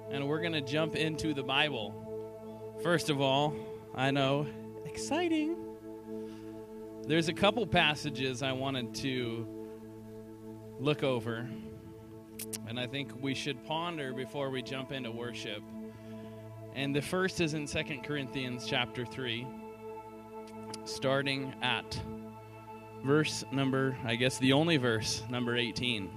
and we're going to jump into the Bible. First of all, I know, exciting. There's a couple passages I wanted to look over, and I think we should ponder before we jump into worship. And the first is in 2 Corinthians chapter 3, starting at verse number, I guess the only verse, number 18.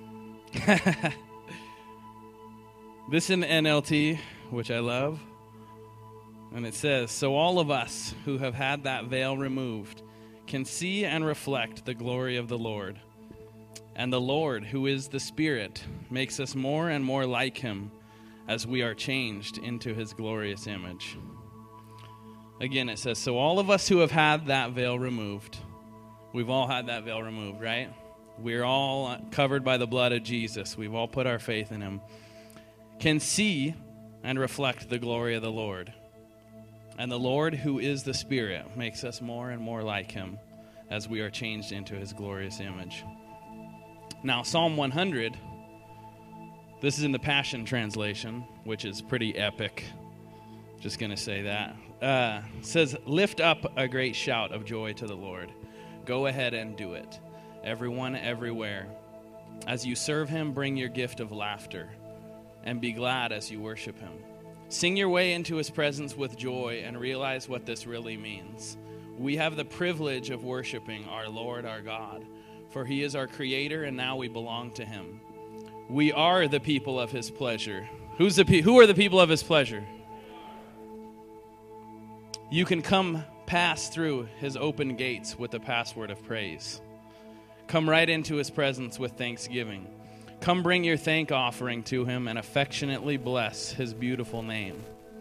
This in the NLT, which I love, and it says, "So all of us who have had that veil removed can see and reflect the glory of the Lord. And the Lord, who is the Spirit, makes us more and more like him as we are changed into his glorious image." Again, it says, so all of us who have had that veil removed, we've all had that veil removed, right? We're all covered by the blood of Jesus. We've all put our faith in him. Can see and reflect the glory of the Lord. And the Lord, who is the Spirit, makes us more and more like him as we are changed into his glorious image. Now, Psalm 100, this is in the Passion Translation, which is pretty epic. Just going to say that. Says, "Lift up a great shout of joy to the Lord. Go ahead and do it. Everyone, everywhere. As you serve him, bring your gift of laughter, and be glad as you worship him. Sing your way into his presence with joy and realize what this really means. We have the privilege of worshiping our Lord, our God, for he is our creator, and now we belong to him. We are the people of his pleasure." Who are the people of his pleasure? "You can pass through his open gates with the password of praise. Come right into his presence with thanksgiving. Come bring your thank offering to him and affectionately bless his beautiful name."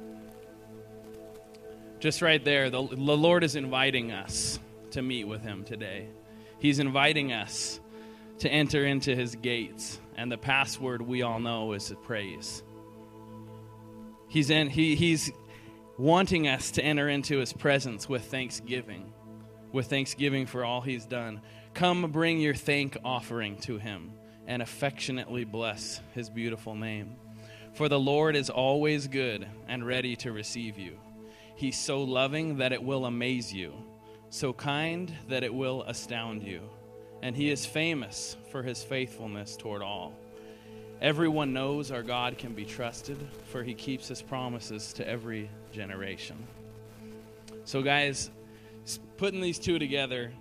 Just right there, the Lord is inviting us to meet with him today. He's inviting us to enter into his gates, and the password we all know is praise. He's wanting us to enter into his presence with thanksgiving for all he's done. Come bring your thank offering to him and affectionately bless his beautiful name. For the Lord is always good and ready to receive you. He's so loving that it will amaze you, so kind that it will astound you. And he is famous for his faithfulness toward all. Everyone knows our God can be trusted, for he keeps his promises to every generation. So guys, putting these two together,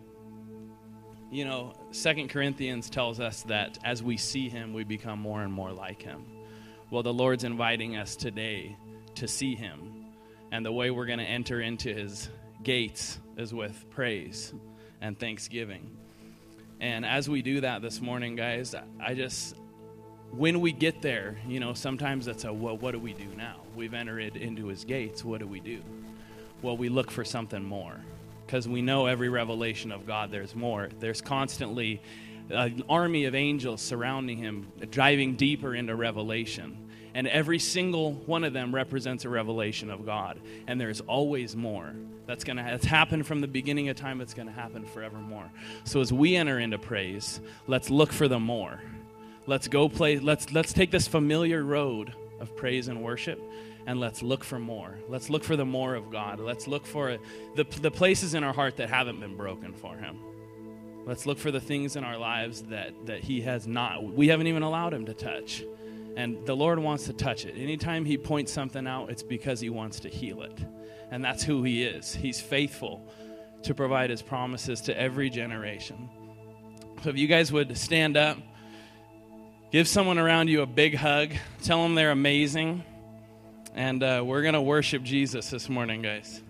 2 Corinthians tells us that as we see him, we become more and more like him. Well, the Lord's inviting us today to see him. And the way we're going to enter into his gates is with praise and thanksgiving. And as we do that this morning, guys, when we get there, sometimes it's what do we do now? We've entered into his gates. What do we do? Well, we look for something more. Because we know every revelation of God, there's more. There's constantly an army of angels surrounding him, driving deeper into revelation. And every single one of them represents a revelation of God. And there's always more. That's happened from the beginning of time. It's going to happen forevermore. So as we enter into praise, let's look for the more. Let's take this familiar road of praise and worship, and let's look for more. Let's look for the more of God. Let's look for the places in our heart that haven't been broken for him. Let's look for the things in our lives that he has not. We haven't even allowed him to touch. And the Lord wants to touch it. Anytime he points something out, it's because he wants to heal it. And that's who he is. He's faithful to provide his promises to every generation. So if you guys would stand up, give someone around you a big hug, tell them they're amazing. And we're going to worship Jesus this morning, guys.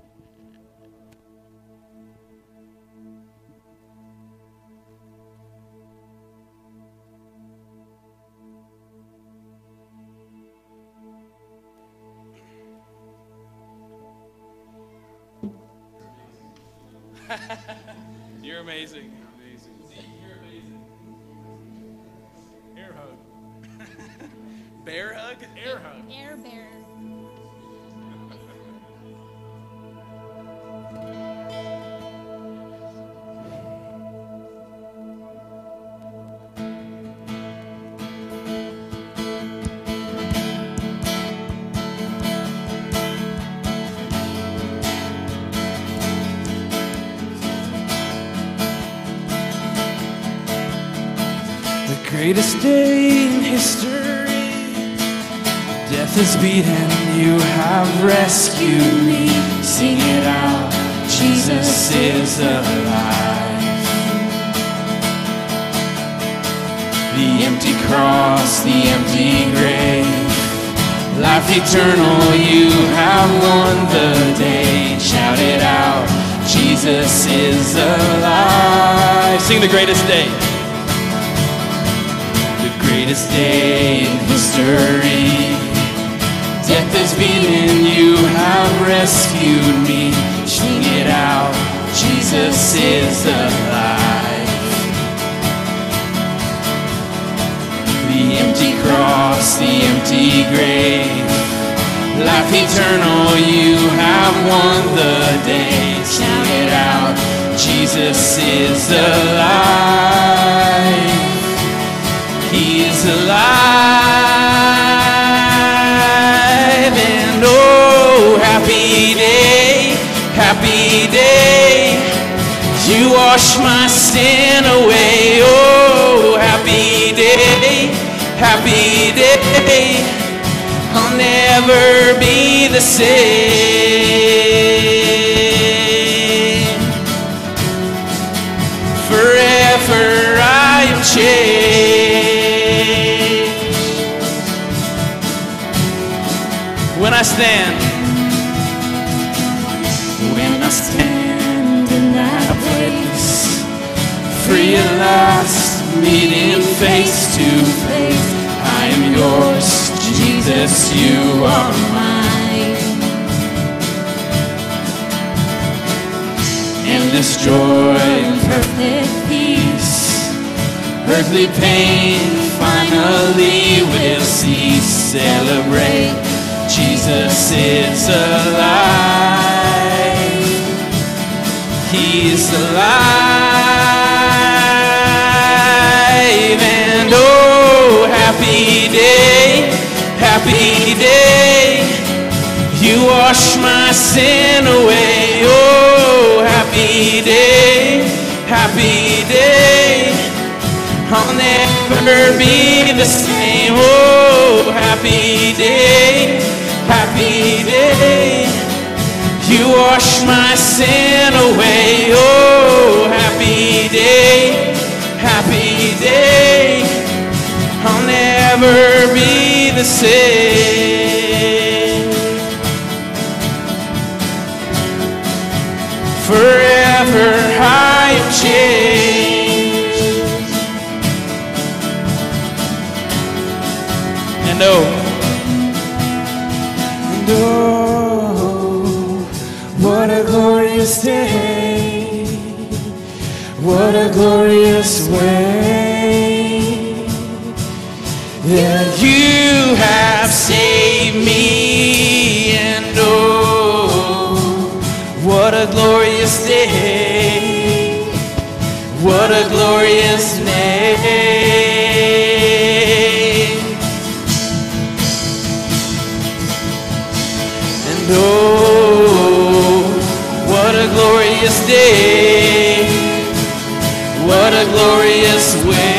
You're amazing. You're amazing. Air hug. Bear hug? Air hug. Air bear. greatest day in history. Death is beaten, you have rescued me. Sing it out, Jesus is alive. The empty cross, the empty grave, life eternal, you have won the day. Shout it out, Jesus is alive. Sing the greatest day. The greatest day in history. Death is beaten, you have rescued me. Sing it out, Jesus is alive. The empty cross, the empty grave, life eternal, you have won the day. Sing it out, Jesus is alive. He is alive. And oh, happy day, happy day. You wash my sin away. Oh, happy day, happy day. I'll never be the same. Forever I am changed. When I stand in that place, free at last, meeting face to face, I am yours, Jesus, you are mine. Endless joy, perfect peace, earthly pain finally will cease. Celebrate, Jesus is alive. He is alive. And oh, happy day, happy day. You wash my sin away. Oh, happy day, happy day. I'll never be the same. Oh, happy day, happy day. You wash my sin away. Oh, happy day, happy day. I'll never be the same. Forever I am changed. And oh, what a glorious day, what a glorious way that you have saved me. And oh, what a glorious day, what a glorious name. And oh, what a glorious day, what a glorious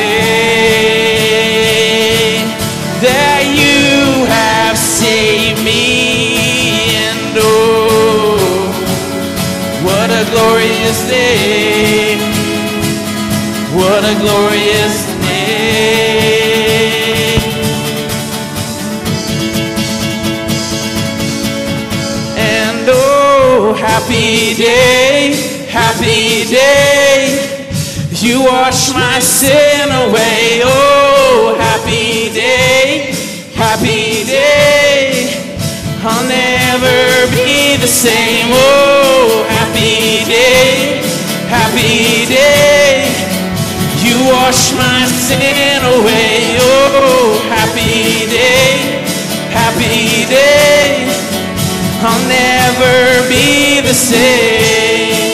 way that you have saved me. And oh, what a glorious day, what a glorious name. And oh, happy day, happy day. You wash my sin away. Oh, happy day, happy day. I'll never be the same. Oh, happy day, happy day. You wash my sin away. Oh, happy day, happy day. I'll never be the same.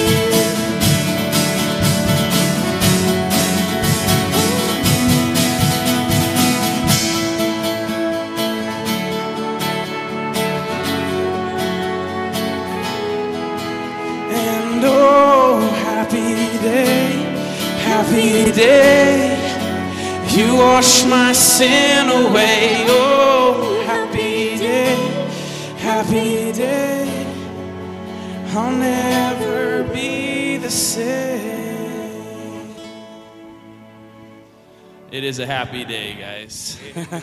And oh, happy day, happy day. You wash my sin away. Oh, happy day, happy day. I'll never be the same. It is a happy day, guys.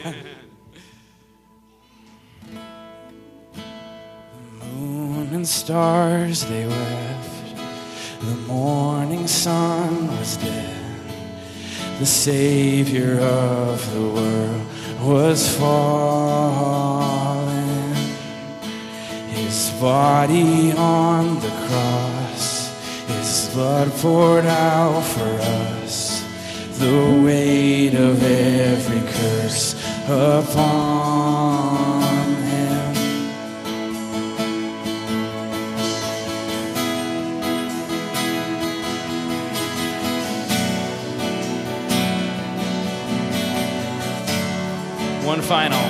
Moon and stars, they wept. The morning sun was dead. The Savior of the world was fallen. His body on the cross, His blood poured out for us. The weight of every curse upon Him. One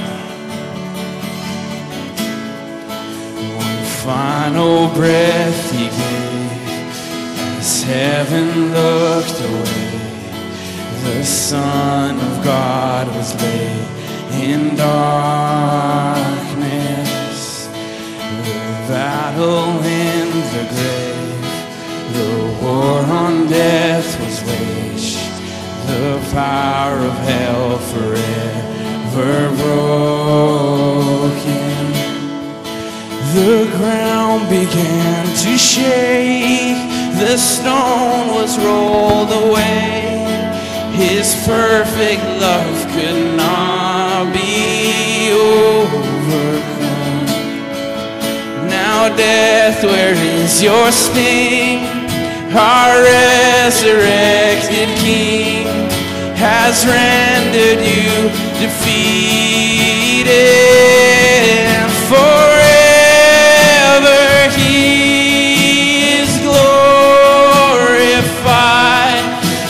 final breath He gave as heaven looked away. The Son of God was laid in darkness. The battle in the grave, the war on death was waged. The power of hell forever broken. The ground began to shake. The stone was rolled away. His perfect love could not be overcome. Now death, where is your sting? Our resurrected King has rendered you defeated. And forever He is glorified.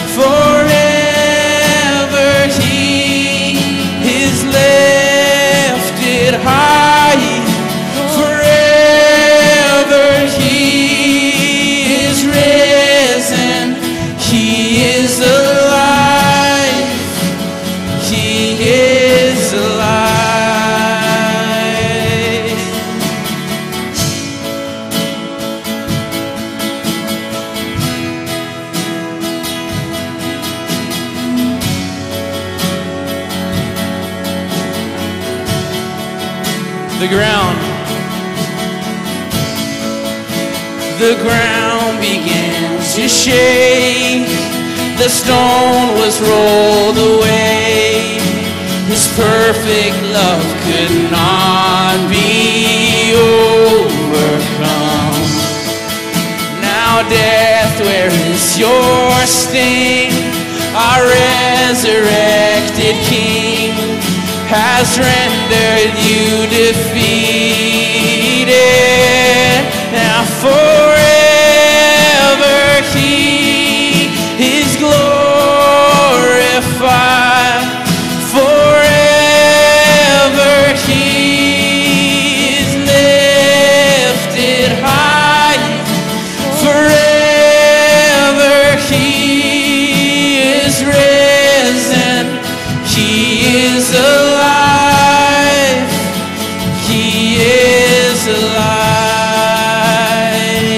Forever He is lifted high. Forever He is risen. He is alive. He is alive. The ground began to shake. The stone was rolled away. His perfect love could not be overcome. Now death, where is your sting? Our resurrected King has rendered you defeated. Now forever He is glorified. Forever He is lifted high. Forever He is risen. He is alive. He is alive.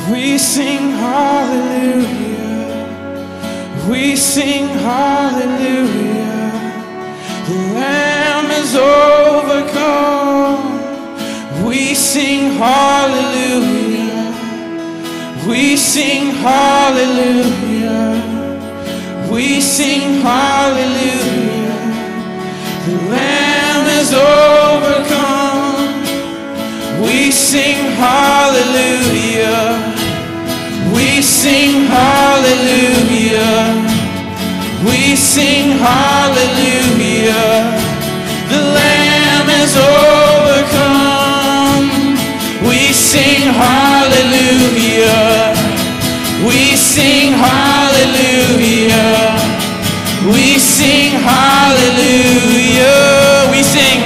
We sing hallelujah. We sing hallelujah. The Lamb is overcome. We sing hallelujah. We sing hallelujah. We sing hallelujah. The Lamb is overcome. We sing hallelujah. We sing hallelujah. We sing hallelujah. The Lamb is overcome. We sing hallelujah. We sing hallelujah. We sing hallelujah. We sing,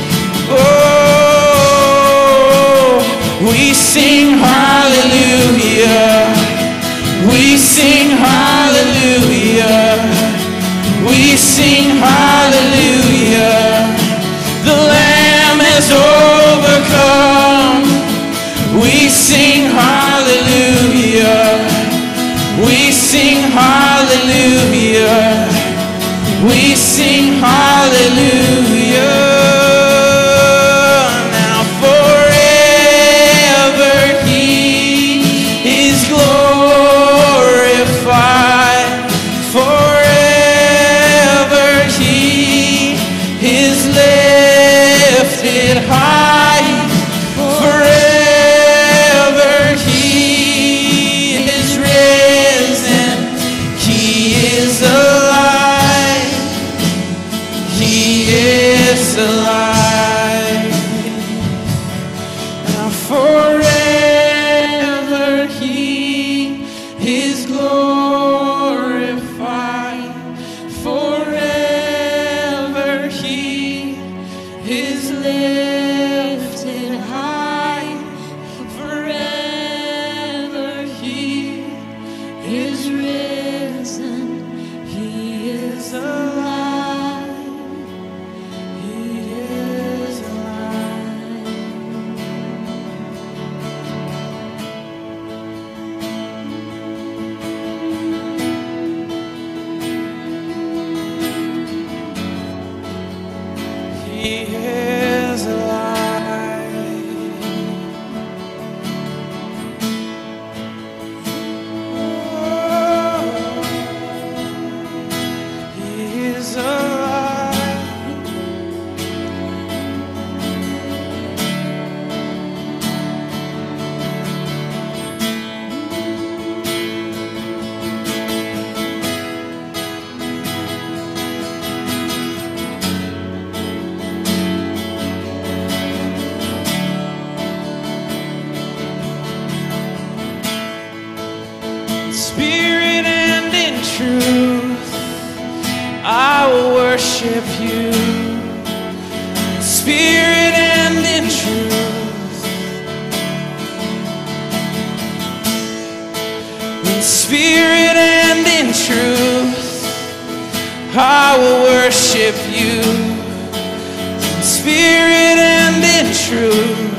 oh, we sing hallelujah. We sing hallelujah. We sing hallelujah. The Lamb is overcome. We sing hallelujah. We sing hallelujah. We sing hallelujah. Now forever He is glorified. Forever He is lifted high. Forever He is risen. He is alive. He is alive. Now forever He is glorified. Forever He is lifted high. Forever He is risen. He is alive. He is alive. He is alive. Oh, He is alive. In spirit and in truth, I will worship you. In spirit and in truth. In spirit and in truth, I will worship you. In spirit and in truth.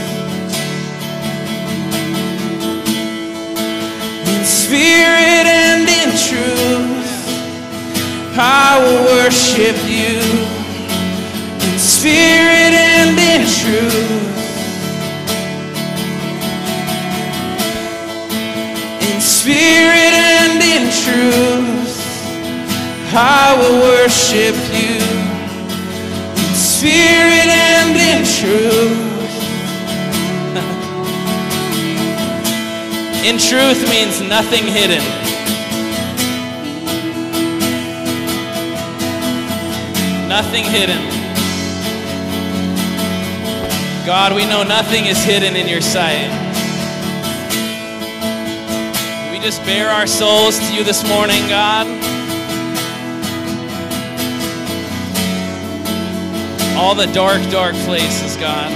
In spirit and in truth, I will worship you. In spirit and in truth. In spirit and in truth, I will worship you. In spirit and in truth. In truth means nothing hidden. Nothing hidden. God, we know nothing is hidden in your sight. We just bare our souls to you this morning, God. All the dark, dark places, God.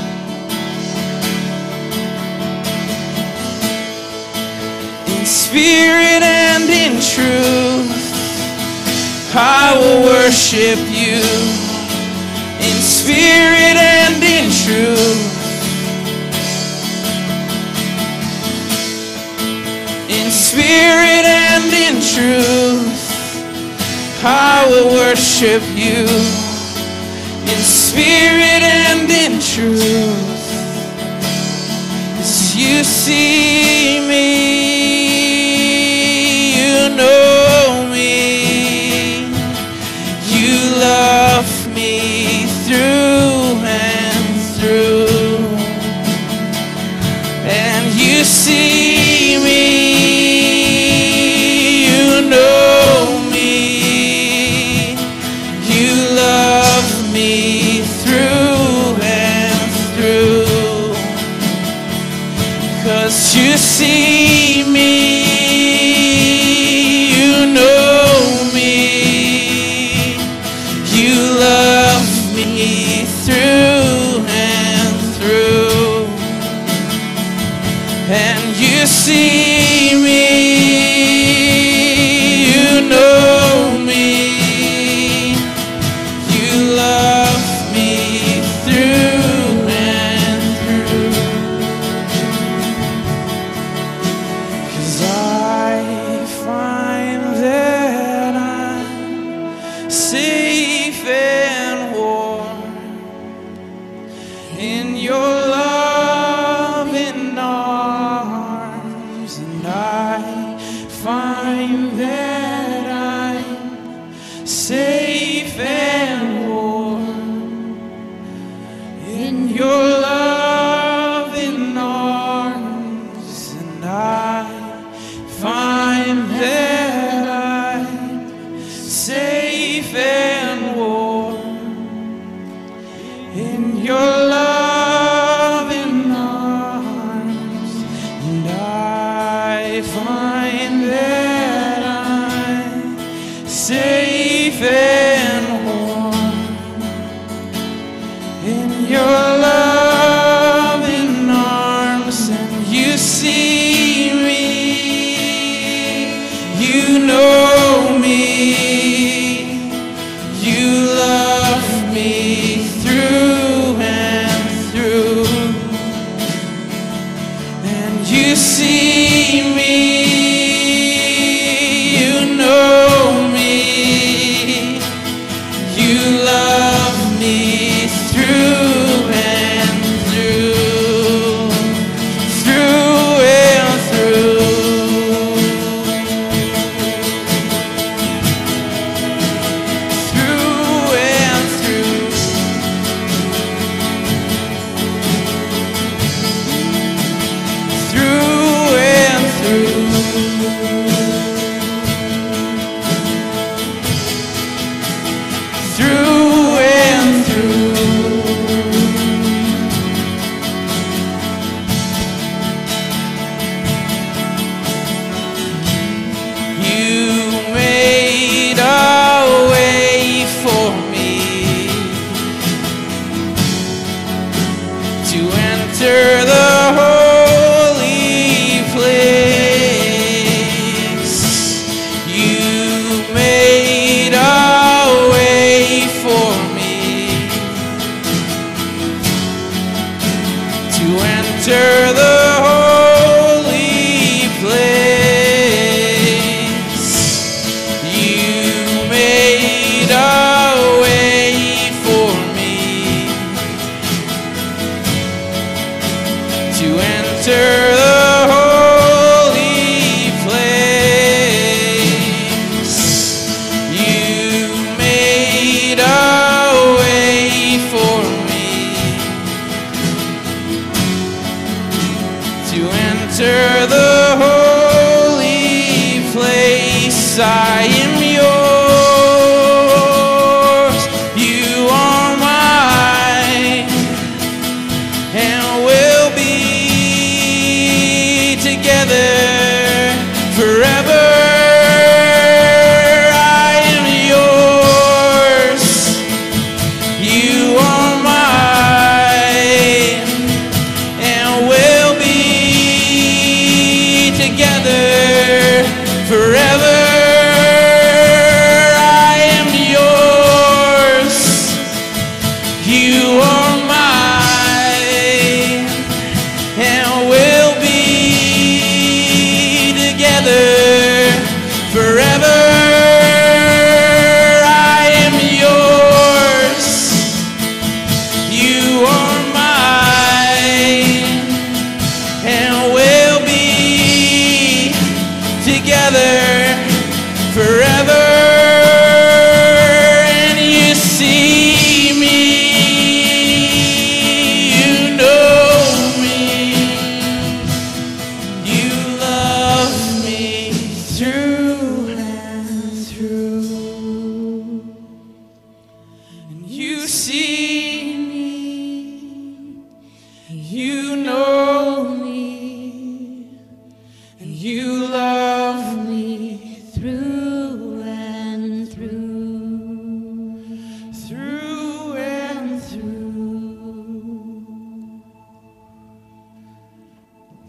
In spirit and in truth, I will worship you. In spirit and in truth. in truth. I will worship you in spirit and in truth. 'Cause you see me, you know me, you love me through and through, and you see me, you know me, you love me through and through. 'Cause you see me, you know me, you love me through and through, and you see me, you know me, you love me through and through. 'Cause I find that I'm safe and warm in your loving arms, and I find that I'm safe and warm in your loving arms, and I find that I'm safe and warm in your loving arms, and I find that I'm safe and warm in your loving arms, and you see me, you know me, you love me through and through, and you see me, you know me, you love me through and through, through and through, through and through, through and through, through and through. You made a way for me to enter the holy place. You made a way for me to enter the holy place. You made a way for me to enter the holy place. You made a way for me to enter the holy place. I am yours, you are mine, and we'll be together forever. I am yours, you are mine, and we'll be together forever. I am yours, you are mine, and we'll be together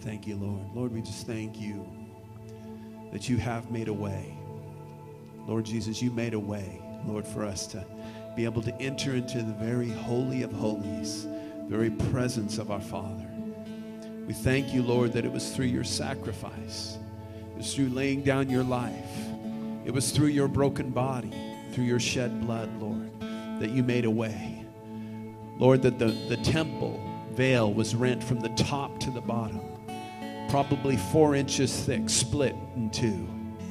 Thank you, Lord. Lord, we just thank you that you have made a way. Lord Jesus, you made a way, Lord, for us to be able to enter into the very holy of holies, the very presence of our Father. We thank you, Lord, that it was through your sacrifice. It was through laying down your life. It was through your broken body, through your shed blood, Lord, that you made a way. Lord, that the temple veil was rent from the top to the bottom, probably 4 inches thick, split in two.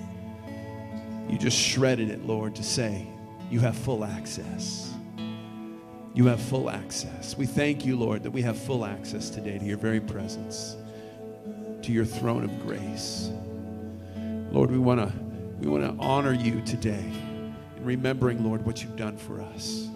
You just shredded it, Lord, to say you have full access. You have full access. We thank you, Lord, that we have full access today to your very presence, to your throne of grace. Lord, we want to honor you today in remembering, Lord, what you've done for us.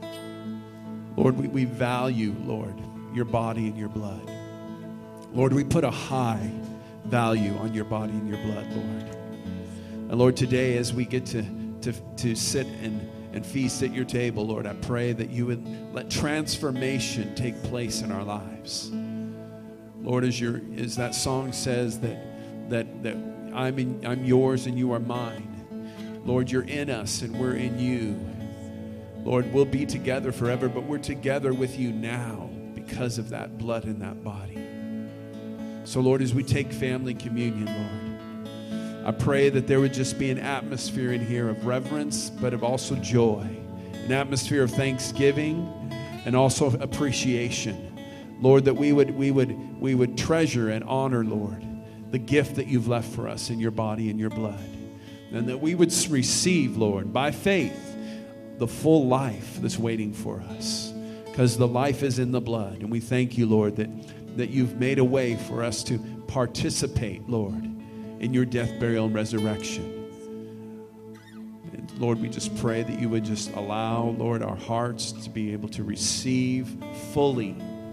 Lord, we value, Lord, your body and your blood. Lord, we put a high value on your body and your blood, Lord. And Lord, today as we get to sit and feast at your table, Lord, I pray that you would let transformation take place in our lives. Lord, as that song says that I'm yours and you are mine. Lord, you're in us and we're in you. Lord, we'll be together forever, but we're together with you now because of that blood in that body. So, Lord, as we take family communion, Lord, I pray that there would just be an atmosphere in here of reverence, but of also joy, an atmosphere of thanksgiving and also appreciation. Lord, that we would treasure and honor, Lord, the gift that you've left for us in your body and your blood. And that we would receive, Lord, by faith, the full life that's waiting for us. Because the life is in the blood. And we thank you, Lord, that you've made a way for us to participate, Lord, in your death, burial, and resurrection. And Lord, we just pray that you would just allow, Lord, our hearts to be able to receive fully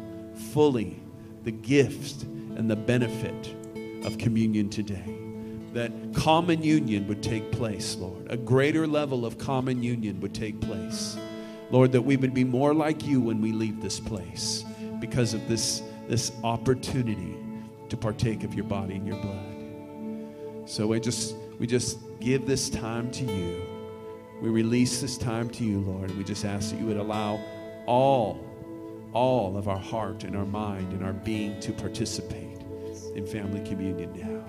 the gift and the benefit of communion today. That common union would take place, Lord. A greater level of common union would take place. Lord, that we would be more like you when we leave this place because of this opportunity to partake of your body and your blood. So we just give this time to you. We release this time to you, Lord. And we just ask that you would allow all of our heart and our mind and our being to participate in family communion now.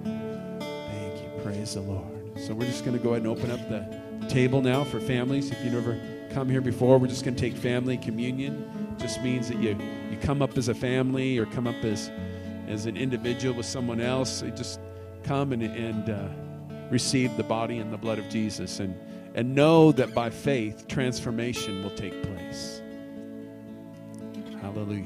Thank you. Praise the Lord. So we're just going to go ahead and open up the table now for families. If you've never come here before, we're just going to take family communion. It just means that you come up as a family or come up as an individual with someone else. You just come and receive the body and the blood of Jesus and know that by faith transformation will take place. Hallelujah.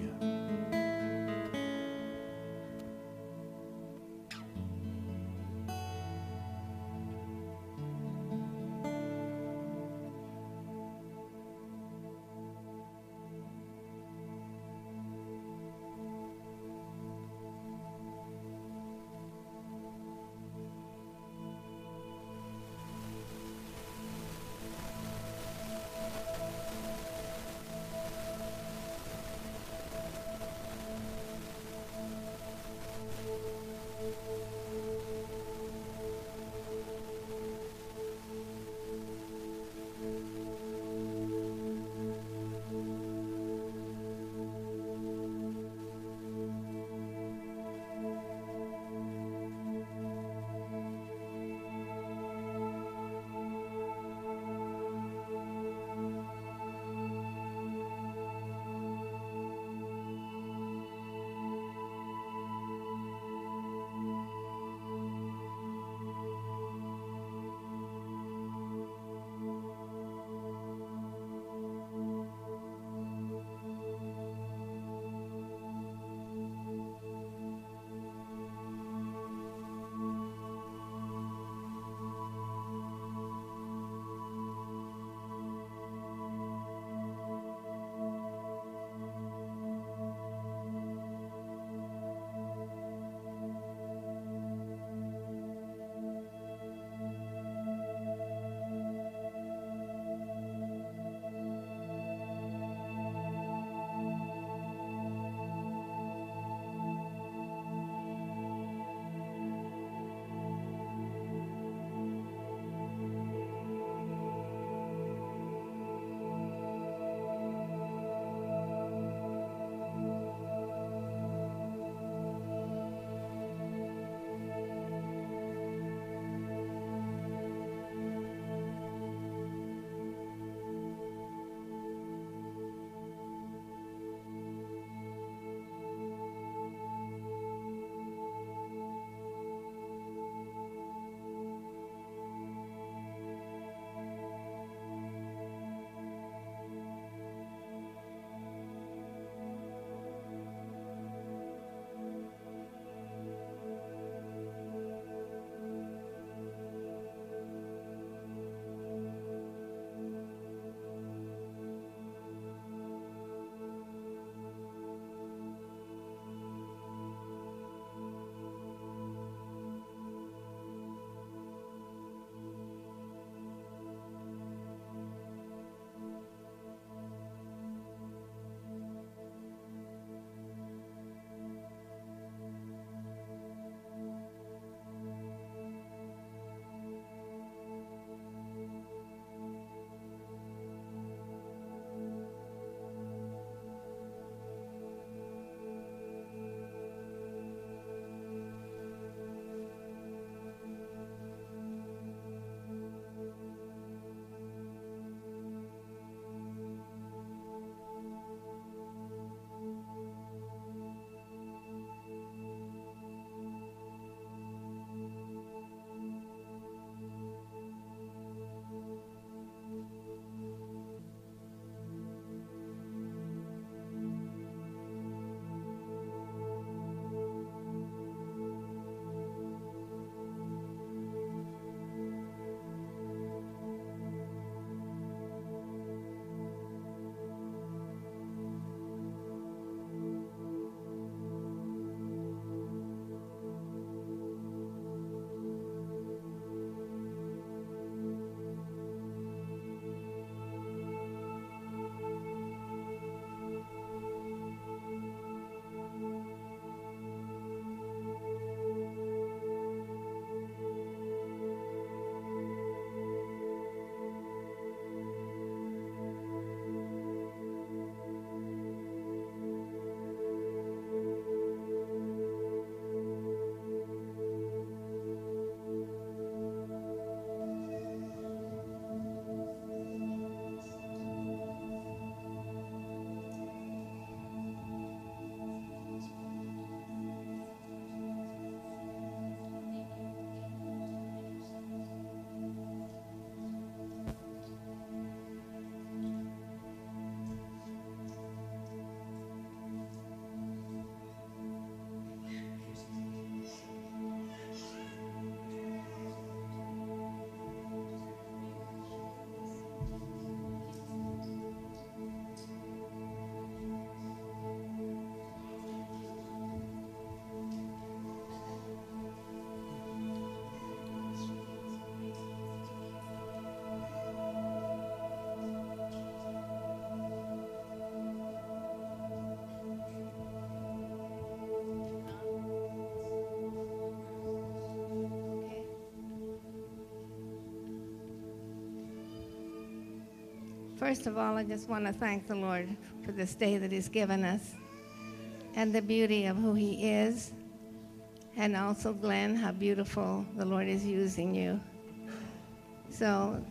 First of all, I just want to thank the Lord for this day that He's given us and the beauty of who He is. And also, Glenn, how beautiful the Lord is using you. So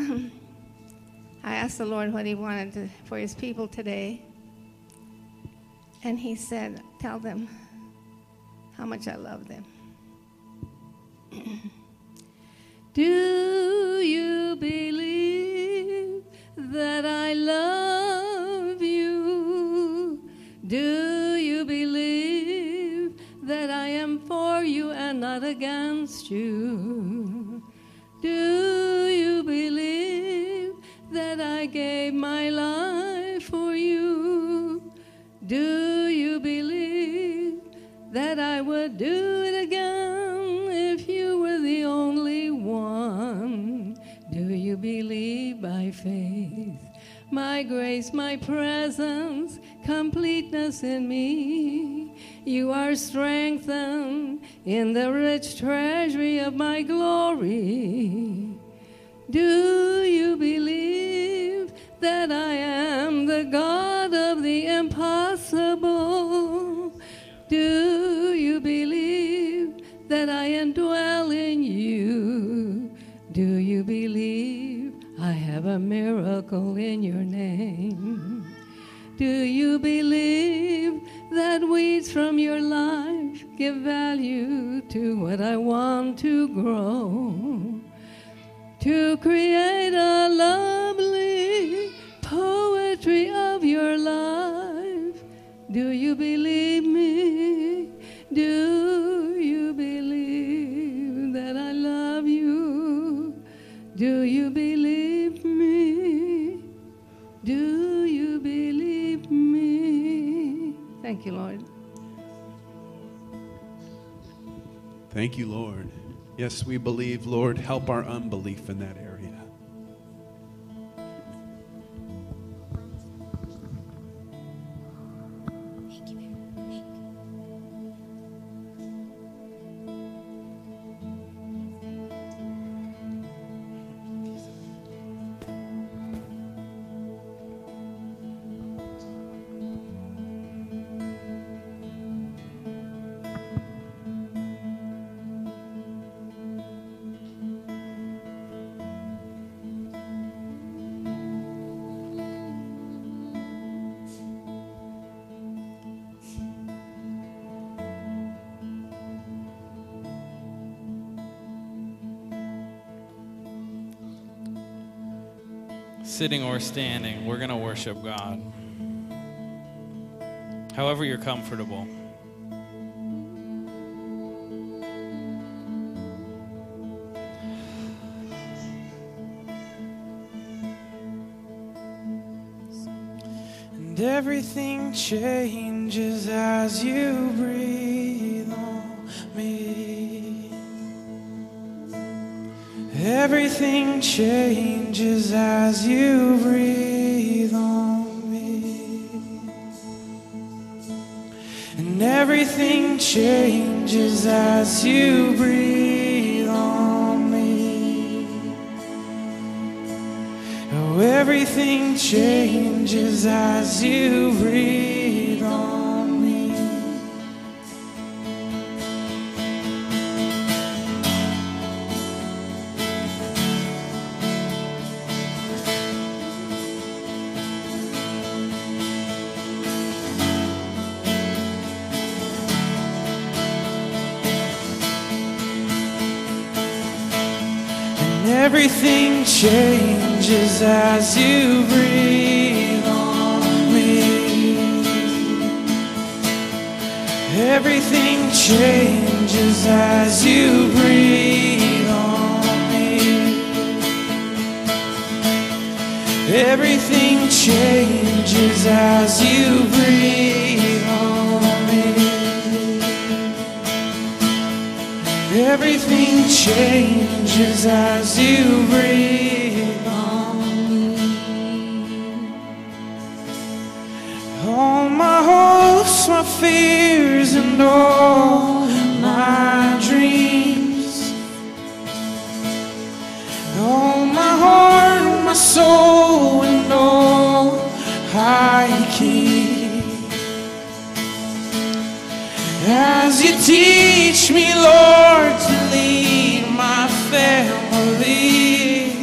I asked the Lord what He wanted for His people today. And He said, tell them how much I love them. Do you believe that I love you? Do you believe that I am for you and not against you? Do you believe that I gave my life for you? Do you believe that I would do it again if you were the only one? Do you believe by faith my grace, my presence, completeness in me? You are strengthened in the rich treasury of my glory. Do you believe that I am the God of the impossible? Do you believe that I indwell in you? Do you believe I have a miracle in your name? Do you believe that weeds from your life give value to what I want to grow? To create a lovely poetry of your life. Do you believe me? Do you believe that I love you? Do you believe me? Do you believe me? Thank you, Lord. Thank you, Lord. Yes, we believe, Lord. Help our unbelief in that area. Sitting or standing, we're going to worship God. However you're comfortable. And everything changes as you breathe on me. Everything changes as you breathe on me. And everything changes as you breathe on me. Oh, everything changes as you breathe on me. Everything changes as you breathe on me. Everything changes as you breathe on me. Everything changes as you breathe on me. Everything changes as you breathe on me. All my hopes, my fears, and all my dreams. All my heart, my soul, and all Teach me, Lord, to lead my family.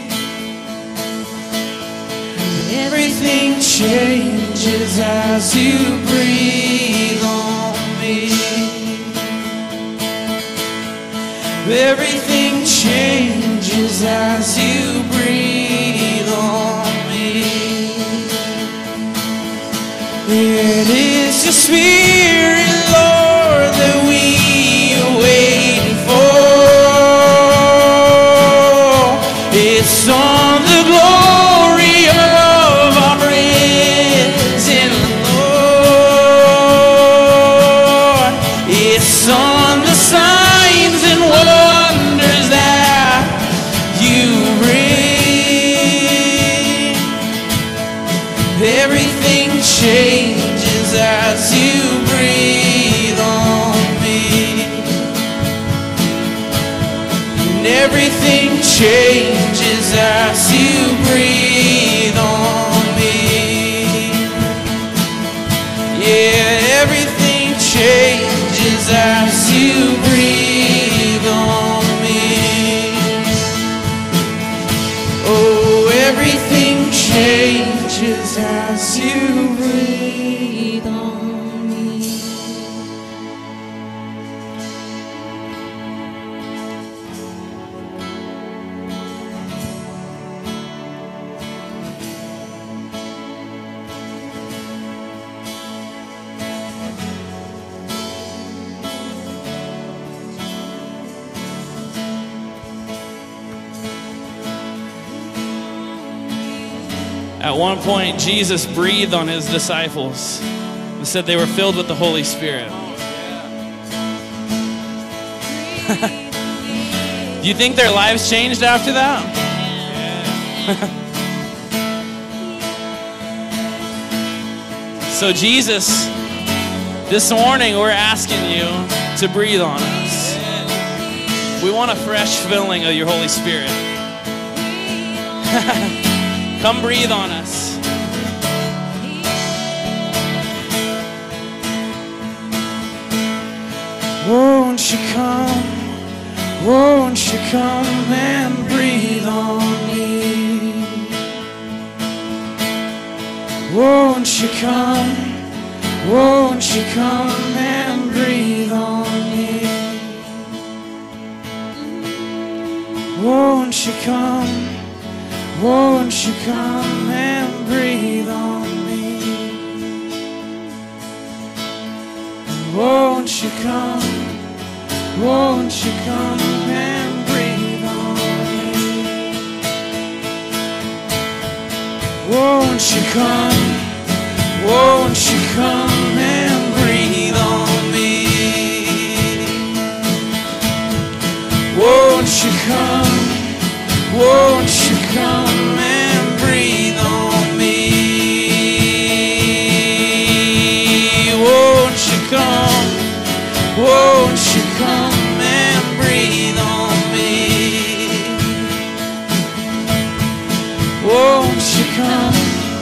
Everything changes as you breathe on me. Everything changes as you breathe on me. It is your Spirit, Lord, that we are waiting for. It's on the glory of our risen Lord. It's on the signs and wonders that you bring. Everything changes as you breathe on me. And everything changes as you breathe on me. Yeah, everything changes as you breathe on me. Oh, everything changes as you breathe on me. At one point, Jesus breathed on his disciples and said they were filled with the Holy Spirit. Do you think their lives changed after that? So Jesus, this morning we're asking you to breathe on us. We want a fresh filling of your Holy Spirit. Come breathe on us. Won't you come and breathe on me? Won't you come and breathe on me? Won't you come and breathe on me? Won't you come and breathe on me? Won't you come and breathe on me? Won't you come and breathe on me? Won't you come and breathe on me? Won't you come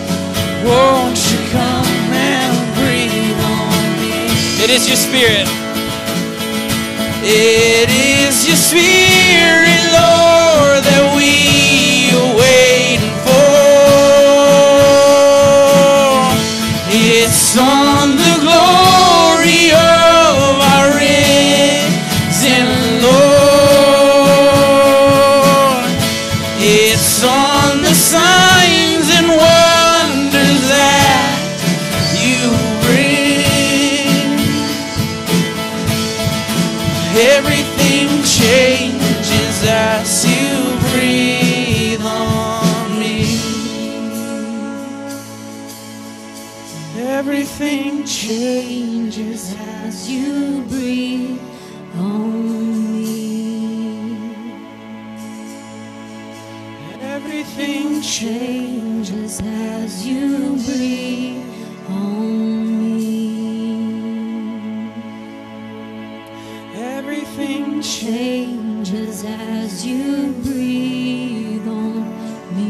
and breathe on me? It is your Spirit. It is your Spirit, Lord, that we are waiting for. It's on the glory of our risen Lord. It's on the signs and wonders that you bring. Everything changes as you breathe on me. Everything changes as you breathe on me. Everything changes as you breathe on me. Everything changes as you breathe on me.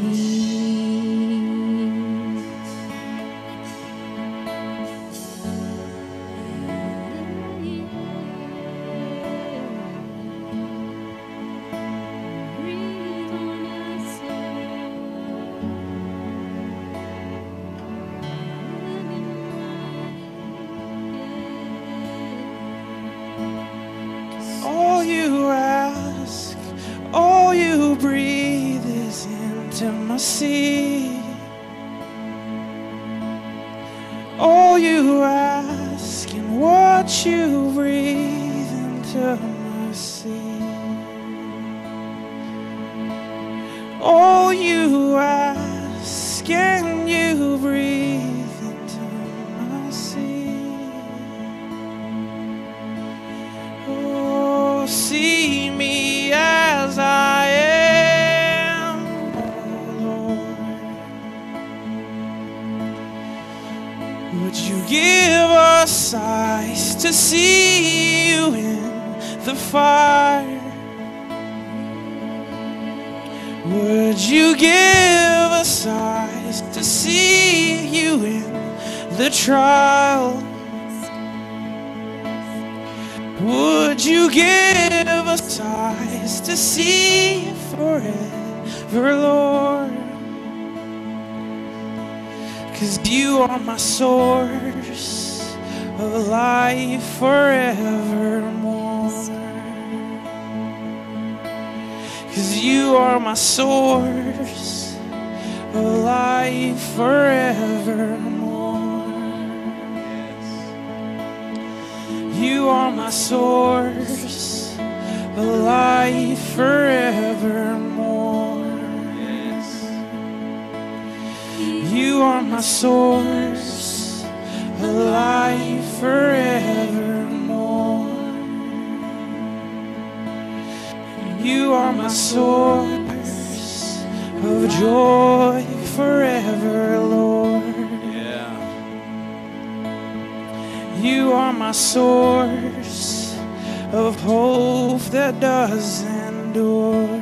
you ask, all you breathe is intimacy. All you ask and what you breathe intimacy. All you ask and you breathe intimacy. Oh, see me as I am, oh Lord. Would you give us eyes to see you in the fire? Would you give us eyes to see you in the trial? Would you give us eyes to see forever, Lord? 'Cause you are my source of life forevermore. 'Cause you are my source of life forevermore. You are my source of life forevermore. You are my source of life forevermore. You are my source of joy forever, Lord. You are my source of hope that does endure.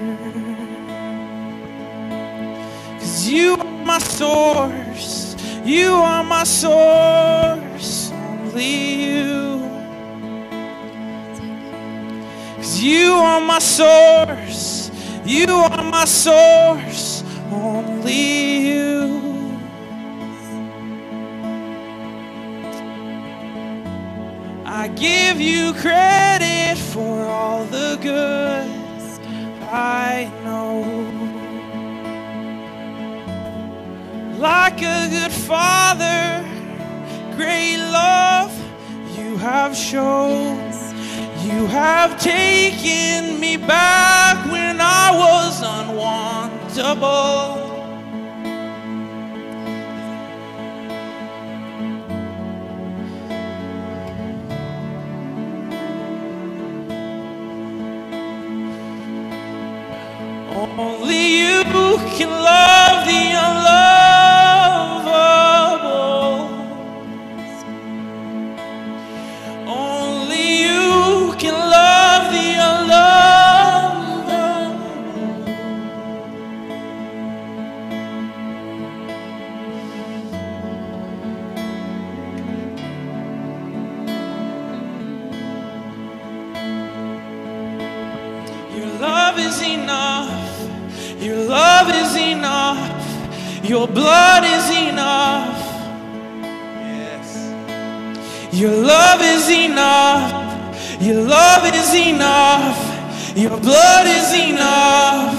'Cause you are my source, you are my source, only you. 'Cause you are my source, you are my source, only you. I give you credit for all the good I know. Like a good father, great love you have shown. You have taken me back when I was unwantable. Only you can love the unlovable. Only you can love the unlovable. Your love is enough. Your love is enough. Your blood is enough. Yes. Your love is enough. Your love is enough. Your blood is enough.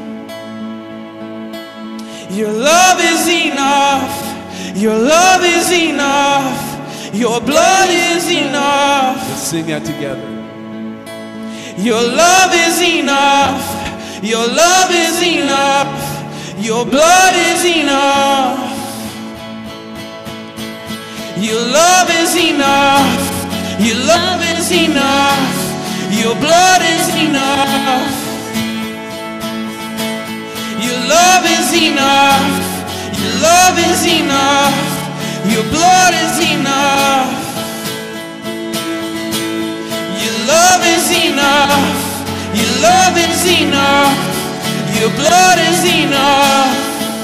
Your love is enough. Your love is enough. Your blood is enough. Let's sing that together. Your love is enough. Your love is enough. Your blood is enough. Your love is enough. Your love is enough. Your blood is enough. Your love is enough. Your love is enough. Your blood is enough. Your love is enough. Your love is enough. Your blood is enough.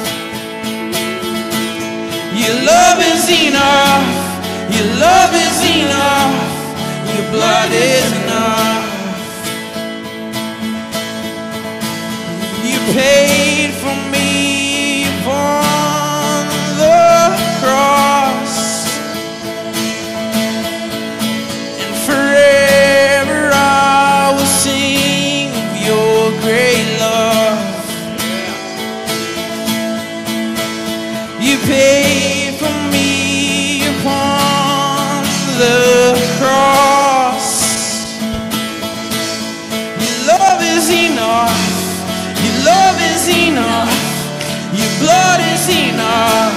Your love is enough. Your love is enough. Your blood is enough. You paid for me upon the cross, and forever I will sing is enough. Your love is enough. Your blood is enough.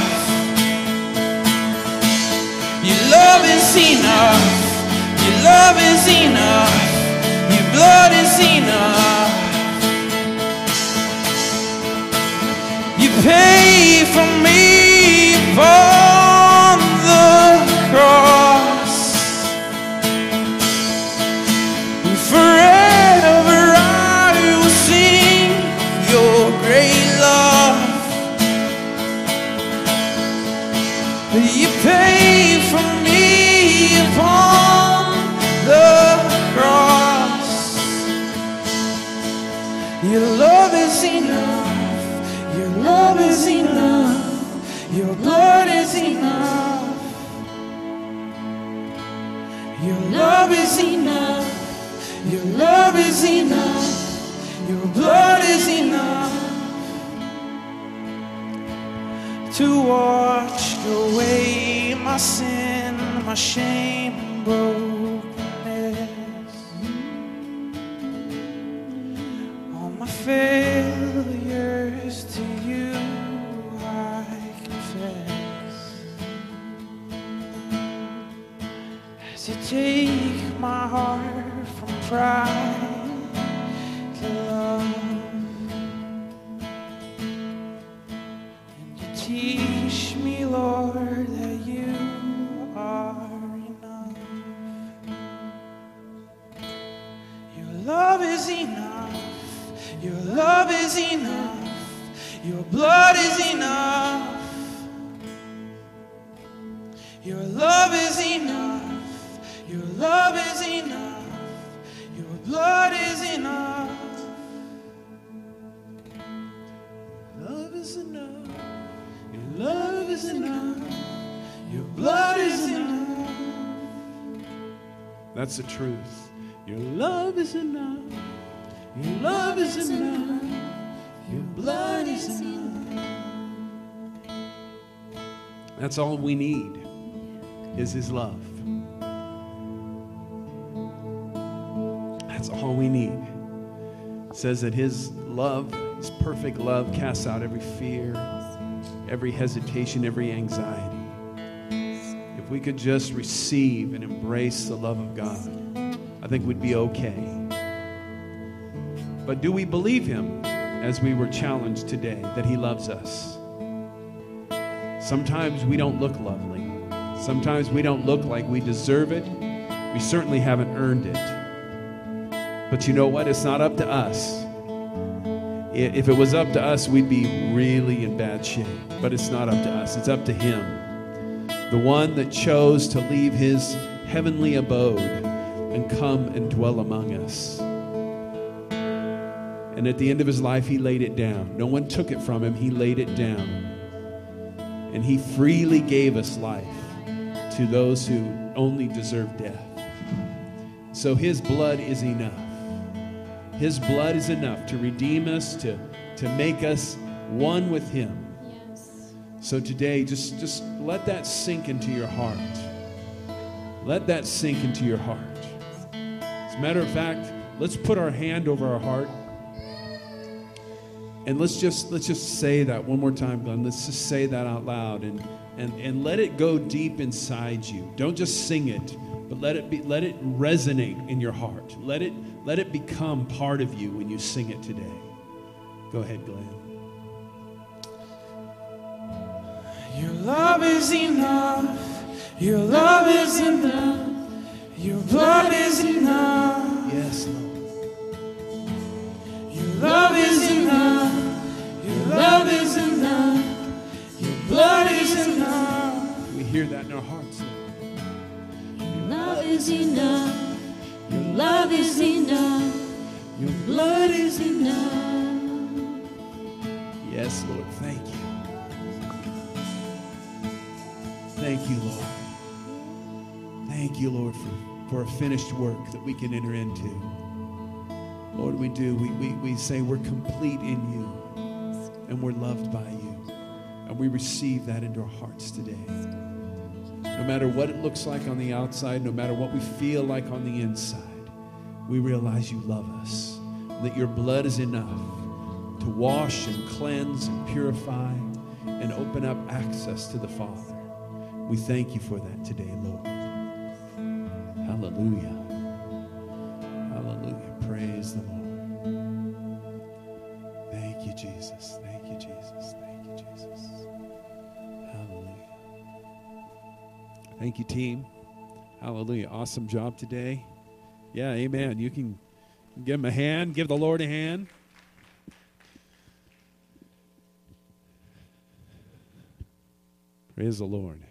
Your love is enough. Your love is enough. Your blood is enough. You pay for me upon the cross. And forever I will sing your great love. You pay for me upon the cross. Your love is enough. Your love is enough. Your blood is enough. Your love is enough. Your love is enough. Your blood is enough to wash away my sin, my shame, and brokenness. All my failures to you I confess. As you take my heart from pride to love, and you teach me, Lord, that you are enough. Your love is enough. Your love is enough. Your blood is enough. Your love is enough. Your love is enough. Your blood is enough. Love is enough. Your love is enough. Your blood is enough. That's the truth. Your love is enough. Your love is enough. Your blood is enough. That's all we need is his love. That's all we need. It says that his love, his perfect love, casts out every fear, every hesitation, every anxiety. If we could just receive and embrace the love of God, I think we'd be okay. But do we believe him, as we were challenged today, that he loves us? Sometimes we don't look lovely. Sometimes we don't look like we deserve it. We certainly haven't earned it. But you know what? It's not up to us. If it was up to us, we'd be really in bad shape. But it's not up to us. It's up to him. The one that chose to leave his heavenly abode and come and dwell among us. And at the end of his life, he laid it down. No one took it from him. He laid it down. And he freely gave us life to those who only deserve death. So his blood is enough. His blood is enough to redeem us, to make us one with him. Yes. So today, just let that sink into your heart. Let that sink into your heart. As a matter of fact, let's put our hand over our heart. And let's just say that one more time, Glenn. Let's just say that out loud and let it go deep inside you. Don't just sing it, but let it resonate in your heart. Let it become part of you when you sing it today. Go ahead, Glenn. Your love is enough. Your love is enough. Your blood is enough. Yes, Lord. Your love is enough. Your love is enough. Your blood is enough. We hear that in our hearts. Your love is enough. Your love is enough. Your blood is enough. Yes, Lord. Thank you. Thank you, Lord. Thank you, Lord, for a finished work that we can enter into. Lord, we do. We say we're complete in you, and we're loved by you, and we receive that into our hearts today. No matter what it looks like on the outside, no matter what we feel like on the inside, we realize you love us. that your blood is enough to wash and cleanse and purify and open up access to the Father. We thank you for that today, Lord. Hallelujah. Hallelujah. Praise the Lord. Thank you, Jesus. Thank you, Jesus. Thank you, Jesus. Hallelujah. Thank you, team. Hallelujah. Awesome job today. Yeah, amen. You can give him a hand. Give the Lord a hand. Praise the Lord.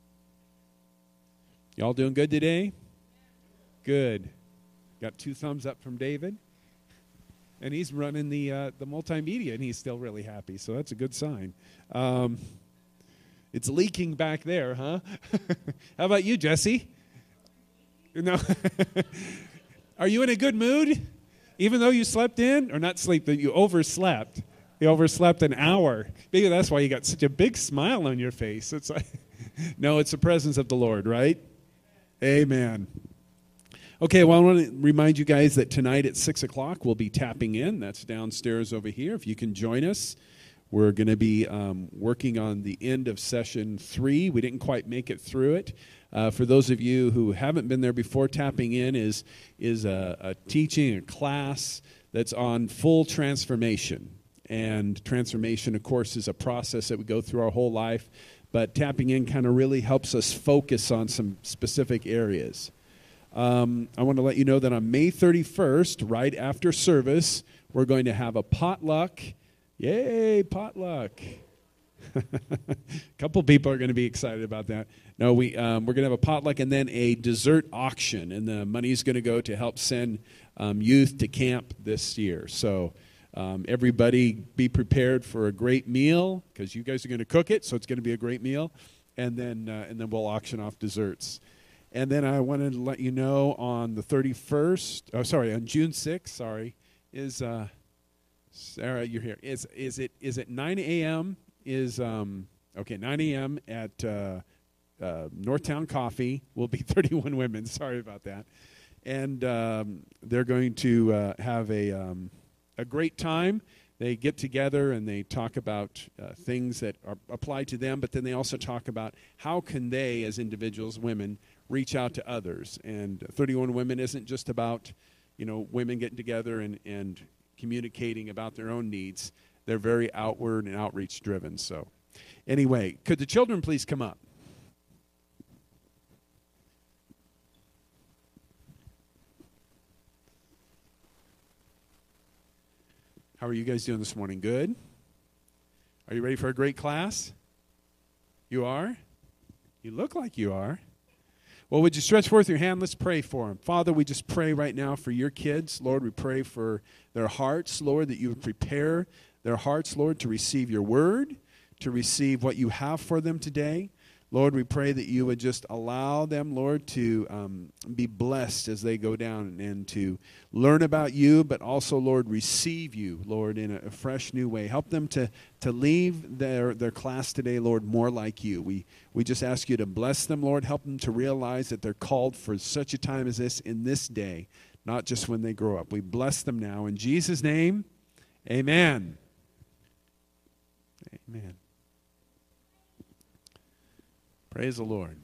Y'all doing good today? Good. Got 2 thumbs up from David. And he's running the multimedia, and he's still really happy, so that's a good sign. It's leaking back there, huh? How about you, Jesse? No. Are you in a good mood? Even though you slept in? Or not sleep, but you overslept. You overslept an hour. Maybe that's why you got such a big smile on your face. It's like, no, it's the presence of the Lord, right? Amen. Okay, well, I want to remind you guys that tonight at 6 o'clock we'll be tapping in. That's downstairs over here. If you can join us, we're going to be working on the end of session 3. We didn't quite make it through it. For those of you who haven't been there before, tapping in is a teaching, a class that's on full transformation. And transformation, of course, is a process that we go through our whole life. But tapping in kind of really helps us focus on some specific areas. I want to let you know that on May 31st, right after service, we're going to have a potluck. Yay, potluck. A couple people are going to be excited about that. No, we're going to have a potluck and then a dessert auction, and the money is going to go to help send youth to camp this year. So everybody be prepared for a great meal, because you guys are going to cook it, so it's going to be a great meal, and then we'll auction off desserts. And then I wanted to let you know on the 31st, on June 6th, is Sarah, you're here. Is it 9 a.m.? 9 a.m. at Northtown Coffee will be 31 women. Sorry about that. And they're going to have a great time. They get together and they talk about things that apply to them, but then they also talk about how can they, as individuals, women, reach out to others. And 31 Women isn't just about, women getting together and communicating about their own needs. They're very outward and outreach driven. So anyway, could the children please come up? How are you guys doing this morning? Good? Are you ready for a great class? You are? You look like you are. Well, would you stretch forth your hand? Let's pray for them. Father, we just pray right now for your kids. Lord, we pray for their hearts, Lord, that you would prepare their hearts, Lord, to receive your word, to receive what you have for them today. Lord, we pray that you would just allow them, Lord, to be blessed as they go down and to learn about you, but also, Lord, receive you, Lord, in a fresh new way. Help them to leave their class today, Lord, more like you. We just ask you to bless them, Lord. Help them to realize that they're called for such a time as this in this day, not just when they grow up. We bless them now. In Jesus' name, amen. Amen. Praise the Lord.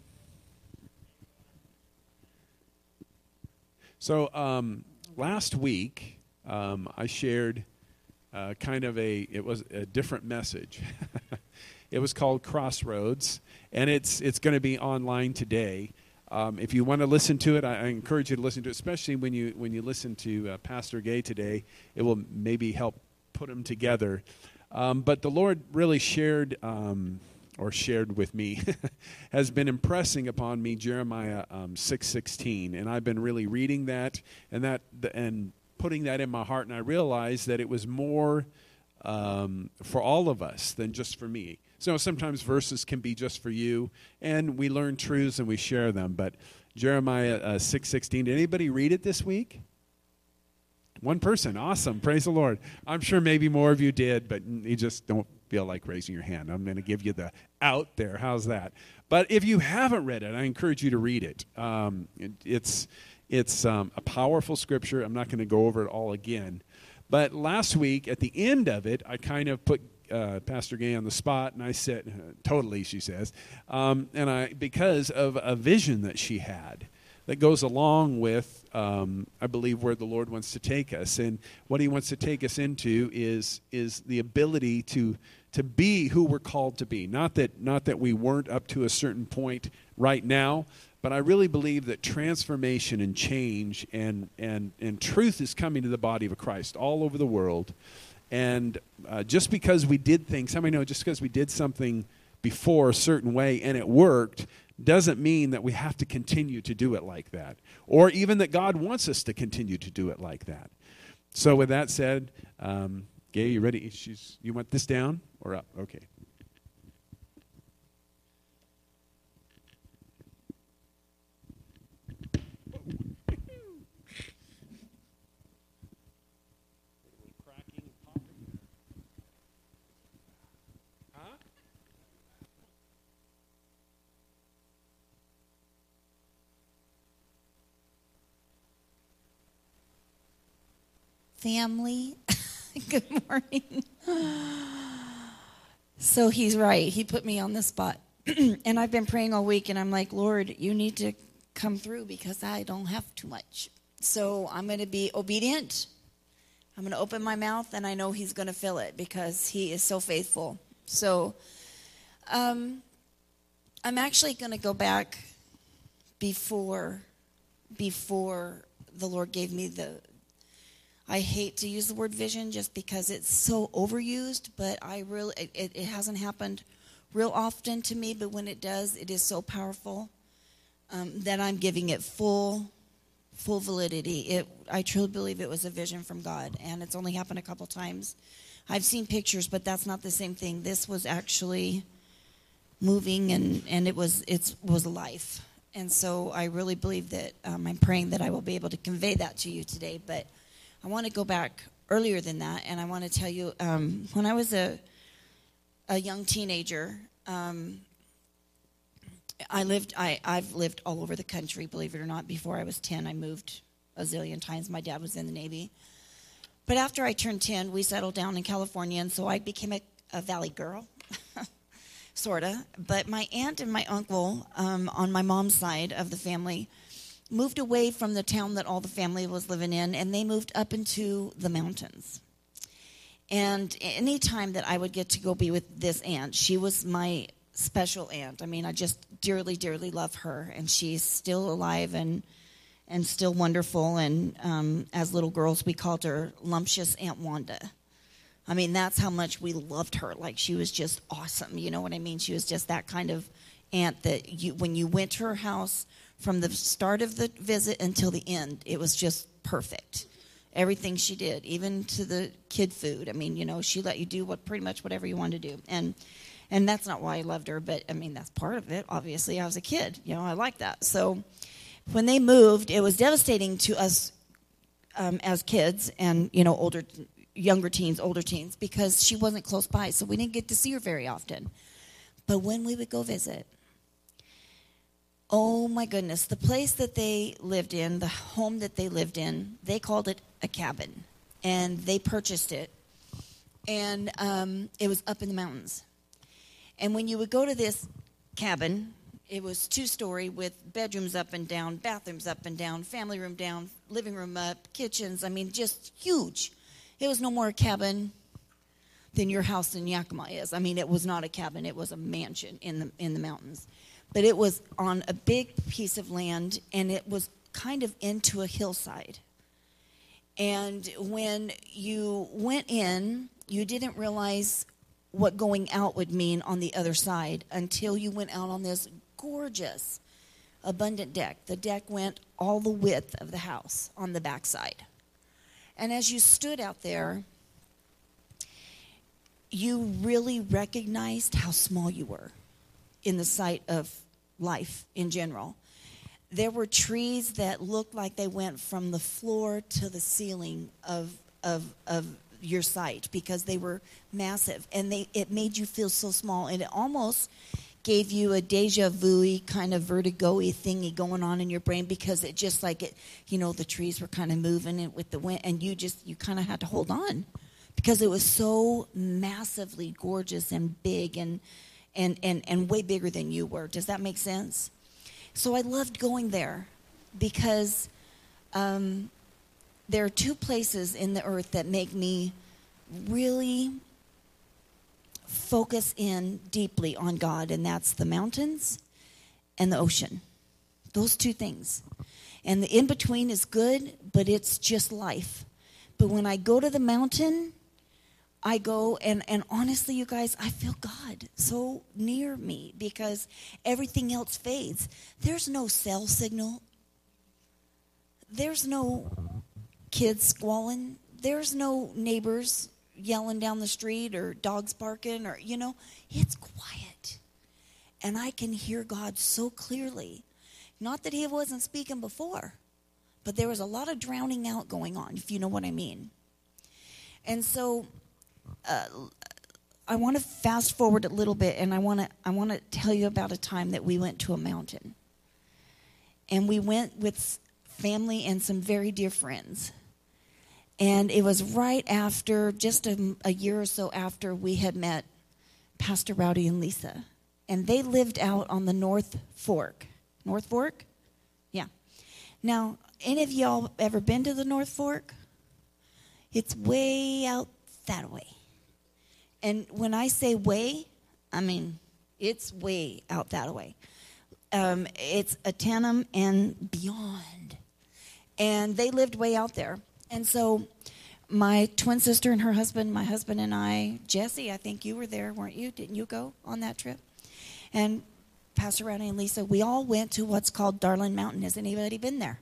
So last week I shared it was a different message. It was called Crossroads, and it's going to be online today. If you want to listen to it, I encourage you to listen to it, especially when you listen to Pastor Gay today. It will maybe help put them together. But the Lord really shared with me, has been impressing upon me Jeremiah 6:16, and I've been really reading that and putting that in my heart, and I realized that it was more for all of us than just for me. So sometimes verses can be just for you, and we learn truths and we share them. But Jeremiah 6:16, did anybody read it this week? One person, awesome, praise the Lord. I'm sure maybe more of you did, but you just don't feel like raising your hand. I'm going to give you the out there. How's that? But if you haven't read it, I encourage you to read it. It's a powerful scripture. I'm not going to go over it all again. But last week, at the end of it, I kind of put Pastor Gay on the spot, and I said, totally, she says, because of a vision that she had that goes along with, I believe, where the Lord wants to take us. And what he wants to take us into is the ability to be who we're called to be. Not that we weren't up to a certain point right now, but I really believe that transformation and change and truth is coming to the body of Christ all over the world. And just because we did things, how many know just because we did something before a certain way and it worked doesn't mean that we have to continue to do it like that, or even that God wants us to continue to do it like that. So with that said, Gay, you ready? You want this down or up? Okay. Family, good morning. So he's right. He put me on the spot. And I've been praying all week, and I'm like, Lord, you need to come through because I don't have too much. So I'm going to be obedient. I'm going to open my mouth, and I know he's going to fill it because he is so faithful. So I'm actually going to go back before the Lord gave me I hate to use the word vision just because it's so overused, but it hasn't happened real often to me, but when it does, it is so powerful that I'm giving it full validity. I truly believe it was a vision from God, and it's only happened a couple times. I've seen pictures, but that's not the same thing. This was actually moving, and it was life. And so I really believe that I'm praying that I will be able to convey that to you today, but I want to go back earlier than that, and I want to tell you, when I was a young teenager, I've lived all over the country, believe it or not. Before I was 10, I moved a zillion times. My dad was in the Navy. But after I turned 10, we settled down in California, and so I became a valley girl, sort of. But my aunt and my uncle, on my mom's side of the family, moved away from the town that all the family was living in, and they moved up into the mountains. And any time that I would get to go be with this aunt, she was my special aunt. I mean, I just dearly, dearly love her, and she's still alive and still wonderful. And as little girls, we called her Lumptious Aunt Wanda. I mean, that's how much we loved her. Like, she was just awesome. You know what I mean? She was just that kind of aunt that when you went to her house, from the start of the visit until the end, it was just perfect. Everything she did, even to the kid food. I mean, you know, she let you do pretty much whatever you wanted to do. And that's not why I loved her, but, I mean, that's part of it. Obviously, I was a kid. You know, I like that. So when they moved, it was devastating to us as kids and, you know, younger teens, older teens, because she wasn't close by, so we didn't get to see her very often. But when we would go visit, oh, my goodness. The place that they lived in, the home that they lived in, they called it a cabin. And they purchased it. And it was up in the mountains. And when you would go to this cabin, it was 2-story with bedrooms up and down, bathrooms up and down, family room down, living room up, kitchens. I mean, just huge. It was no more a cabin than your house in Yakima is. I mean, it was not a cabin. It was a mansion in the mountains. But it was on a big piece of land, and it was kind of into a hillside. And when you went in, you didn't realize what going out would mean on the other side until you went out on this gorgeous, abundant deck. The deck went all the width of the house on the backside. And as you stood out there, you really recognized how small you were in the sight of life in general. There were trees that looked like they went from the floor to the ceiling of your sight because they were massive, and it made you feel so small, and it almost gave you a deja vu-y kind of vertigo-y thingy going on in your brain, because it just like it, the trees were kind of moving with the wind, and you kind of had to hold on because it was so massively gorgeous and big and way bigger than you were. Does that make sense? So I loved going there because there are two places in the earth that make me really focus in deeply on God, and that's the mountains and the ocean. Those two things. And the in-between is good, but it's just life. But when I go to the mountain, I go, and honestly, you guys, I feel God so near me because everything else fades. There's no cell signal. There's no kids squalling. There's no neighbors yelling down the street or dogs barking or, it's quiet. And I can hear God so clearly. Not that he wasn't speaking before, but there was a lot of drowning out going on, if you know what I mean. And so I want to fast forward a little bit, and I want to tell you about a time that we went to a mountain. And we went with family and some very dear friends. And it was right after, just a year or so after we had met Pastor Rowdy and Lisa. And they lived out on the North Fork. North Fork? Yeah. Now, any of y'all ever been to the North Fork? It's way out that way. And when I say way, I mean it's way out that way. It's Atanum and beyond. And they lived way out there. And so my twin sister and her husband, my husband and I, Jesse, I think you were there, weren't you? Didn't you go on that trip? And Pastor Rowdy and Lisa, we all went to what's called Darling Mountain. Has anybody been there?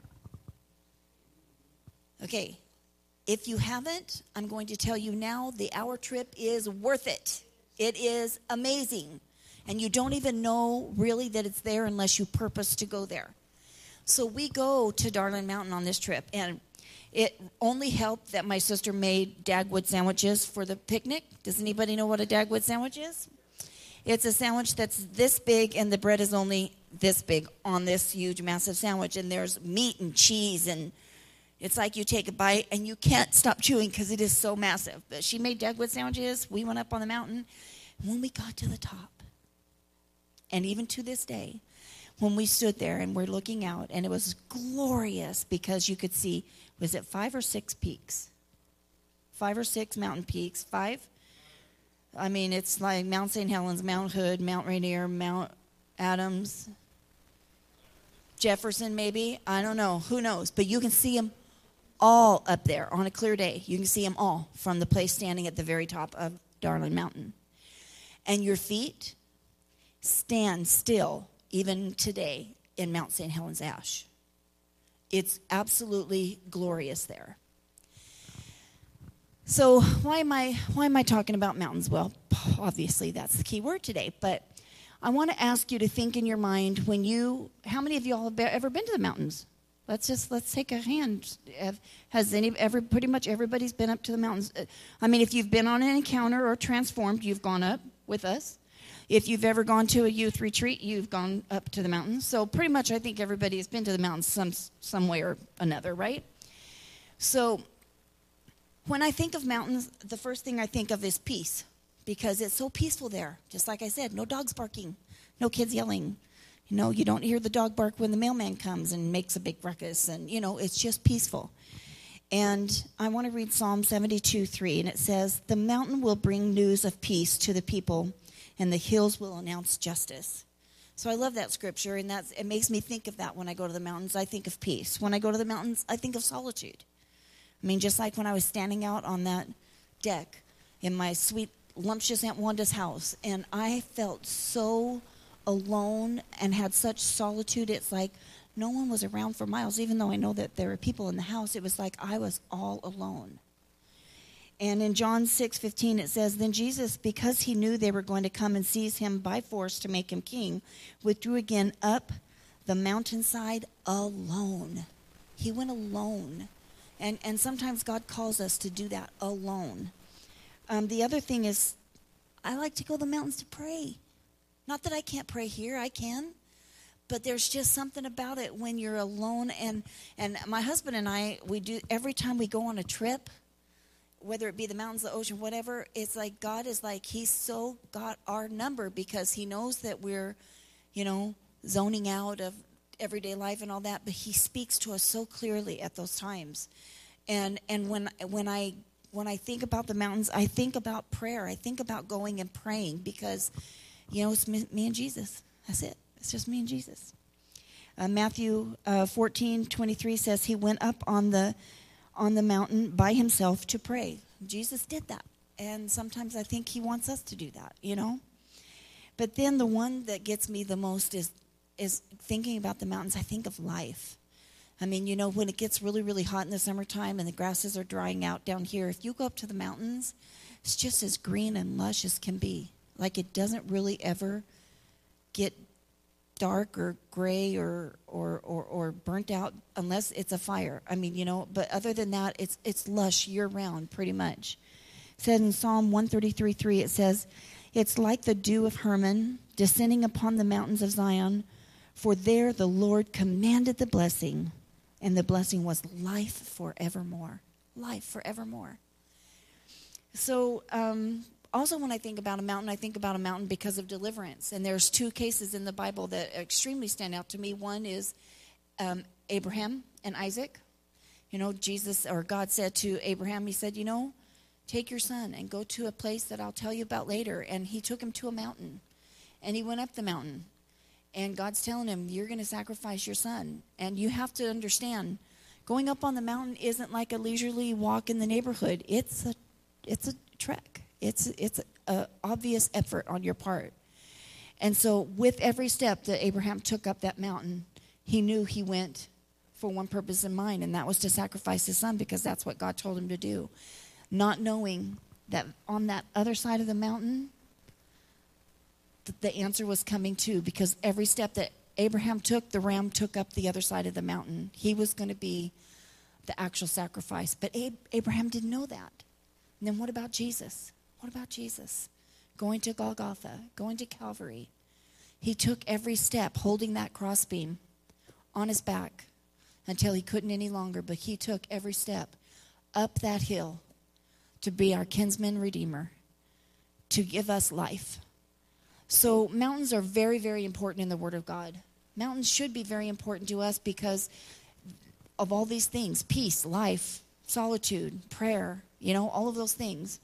Okay. If you haven't, I'm going to tell you now, the hour trip is worth it. It is amazing. And you don't even know really that it's there unless you purpose to go there. So we go to Darling Mountain on this trip, and it only helped that my sister made Dagwood sandwiches for the picnic. Does anybody know what a Dagwood sandwich is? It's a sandwich that's this big, and the bread is only this big on this huge, massive sandwich. And there's meat and cheese, and it's like you take a bite, and you can't stop chewing because it is so massive. But she made Dagwood sandwiches. We went up on the mountain. When we got to the top, and even to this day, when we stood there and we're looking out, and it was glorious because you could see, was it 5 or 6 peaks? 5 or 6 mountain peaks. 5? I mean, it's like Mount St. Helens, Mount Hood, Mount Rainier, Mount Adams, Jefferson maybe. I don't know. Who knows? But you can see them all up there on a clear day. You can see them all from the place standing at the very top of Darling Mountain. And your feet stand still even today in Mount St. Helens Ash. It's absolutely glorious there. So why am I talking about mountains? Well, obviously that's the key word today. But I want to ask you to think in your mind how many of y'all have ever been to the mountains? Let's take a hand. Pretty much everybody's been up to the mountains. I mean, if you've been on an encounter or transformed, you've gone up with us. If you've ever gone to a youth retreat, you've gone up to the mountains. So pretty much I think everybody has been to the mountains some way or another, right? So when I think of mountains, the first thing I think of is peace, because it's so peaceful there. Just like I said, no dogs barking, no kids yelling. You don't hear the dog bark when the mailman comes and makes a big ruckus. And, it's just peaceful. And I want to read Psalm 72:3, and it says, "The mountain will bring news of peace to the people, and the hills will announce justice." So I love that scripture, and it makes me think of that when I go to the mountains. I think of peace. When I go to the mountains, I think of solitude. I mean, just like when I was standing out on that deck in my sweet, lumptious Aunt Wanda's house, and I felt so alone and had such solitude. It's like no one was around for miles, even though I know that there were people in the house. It was like I was all alone. And in John 6:15, it says, "Then Jesus, because he knew they were going to come and seize him by force to make him king, withdrew again up the mountainside alone." He went alone. And sometimes God calls us to do that alone. The other thing is, I like to go to the mountains to pray. Not that I can't pray here, I can. But there's just something about it when you're alone. And my husband and I, we do, every time we go on a trip, whether it be the mountains, the ocean, whatever, it's like God is like, he's so got our number because he knows that we're, zoning out of everyday life and all that. But he speaks to us so clearly at those times. And when I think about the mountains, I think about prayer. I think about going and praying because, it's me and Jesus. That's it. It's just me and Jesus. Matthew 14:23 says he went up on the mountain by himself to pray. Jesus did that. And sometimes I think he wants us to do that, But then the one that gets me the most is thinking about the mountains. I think of life. I mean, when it gets really, really hot in the summertime and the grasses are drying out down here, if you go up to the mountains, it's just as green and lush as can be. Like it doesn't really ever get dark or gray or burnt out unless it's a fire. I mean, but other than that, it's lush year-round pretty much. It said in Psalm 133:3, it says, it's like the dew of Hermon descending upon the mountains of Zion, for there the Lord commanded the blessing, and the blessing was life forevermore. Life forevermore. So, also, when I think about a mountain, I think about a mountain because of deliverance. And there's two cases in the Bible that extremely stand out to me. One is Abraham and Isaac. Jesus or God said to Abraham, he said, take your son and go to a place that I'll tell you about later. And he took him to a mountain. And he went up the mountain. And God's telling him, you're going to sacrifice your son. And you have to understand, going up on the mountain isn't like a leisurely walk in the neighborhood. It's a trek. It's a obvious effort on your part. And so with every step that Abraham took up that mountain, he knew he went for one purpose in mind, and that was to sacrifice his son because that's what God told him to do. Not knowing that on that other side of the mountain, the answer was coming too, because every step that Abraham took, the ram took up the other side of the mountain. He was going to be the actual sacrifice. But Abraham didn't know that. And then what about Jesus? What about Jesus? Going to Golgotha, going to Calvary. He took every step holding that crossbeam on his back until he couldn't any longer. But he took every step up that hill to be our kinsman redeemer, to give us life. So mountains are very, very important in the Word of God. Mountains should be very important to us because of all these things: peace, life, solitude, prayer, all of those things.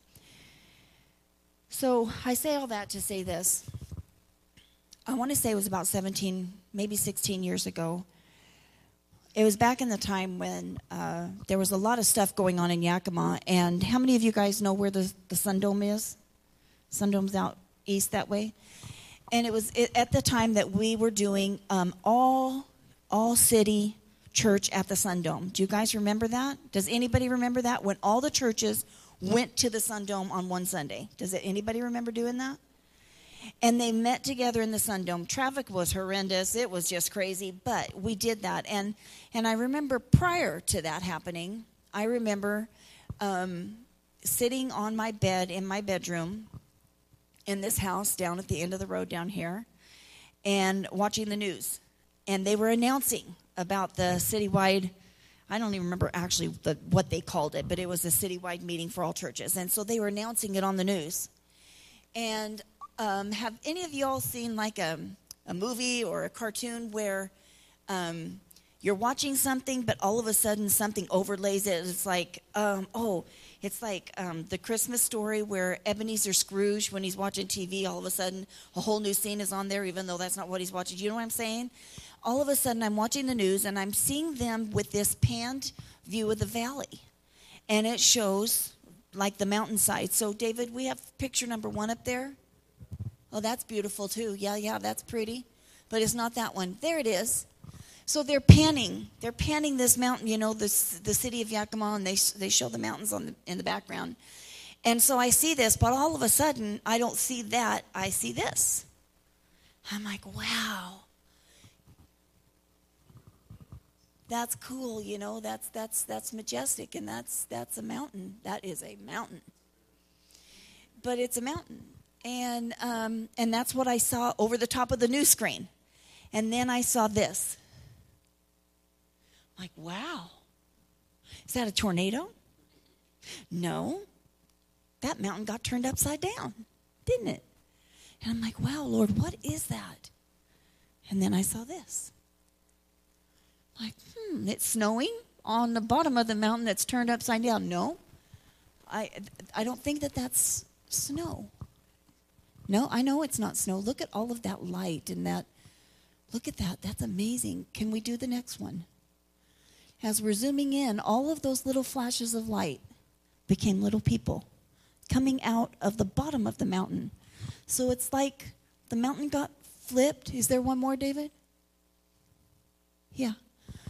So I say all that to say this. I want to say it was about 17, maybe 16 years ago. It was back in the time when there was a lot of stuff going on in Yakima. And how many of you guys know where the Sundome is? Sundome's out east that way. And it was at the time that we were doing all city church at the Sundome. Do you guys remember that? Does anybody remember that? When all the churches went to the Sundome on one Sunday. Does anybody remember doing that? And they met together in the Sundome. Traffic was horrendous. It was just crazy, but we did that. And I remember prior to that happening, I remember sitting on my bed in my bedroom in this house down at the end of the road down here and watching the news. And they were announcing about the citywide, I don't even remember actually what they called it, but it was a citywide meeting for all churches. And so they were announcing it on the news. And have any of y'all seen like a movie or a cartoon where you're watching something, but all of a sudden something overlays it? It's like, it's like the Christmas Story where Ebenezer Scrooge, when he's watching TV, all of a sudden a whole new scene is on there, even though that's not what he's watching. You know what I'm saying? All of a sudden I'm watching the news and I'm seeing them with this panned view of the valley. And it shows like the mountainside. So David, we have picture number 1 up there. Oh, that's beautiful too. Yeah, that's pretty. But it's not that one. There it is. So they're panning this mountain, the city of Yakima, and they show the mountains in the background. And so I see this, but all of a sudden I don't see that. I see this. I'm like, wow. That's cool, that's majestic, and that's a mountain. That is a mountain. But it's a mountain. And that's what I saw over the top of the news screen. And then I saw this. Like, wow. Is that a tornado? No. That mountain got turned upside down, didn't it? And I'm like, wow, Lord, what is that? And then I saw this. Like, it's snowing on the bottom of the mountain that's turned upside down. No. I don't think that's snow. No, I know it's not snow. Look at all of that light and that. Look at that. That's amazing. Can we do the next one? As we're zooming in, all of those little flashes of light became little people coming out of the bottom of the mountain. So it's like the mountain got flipped. Is there one more, David? Yeah.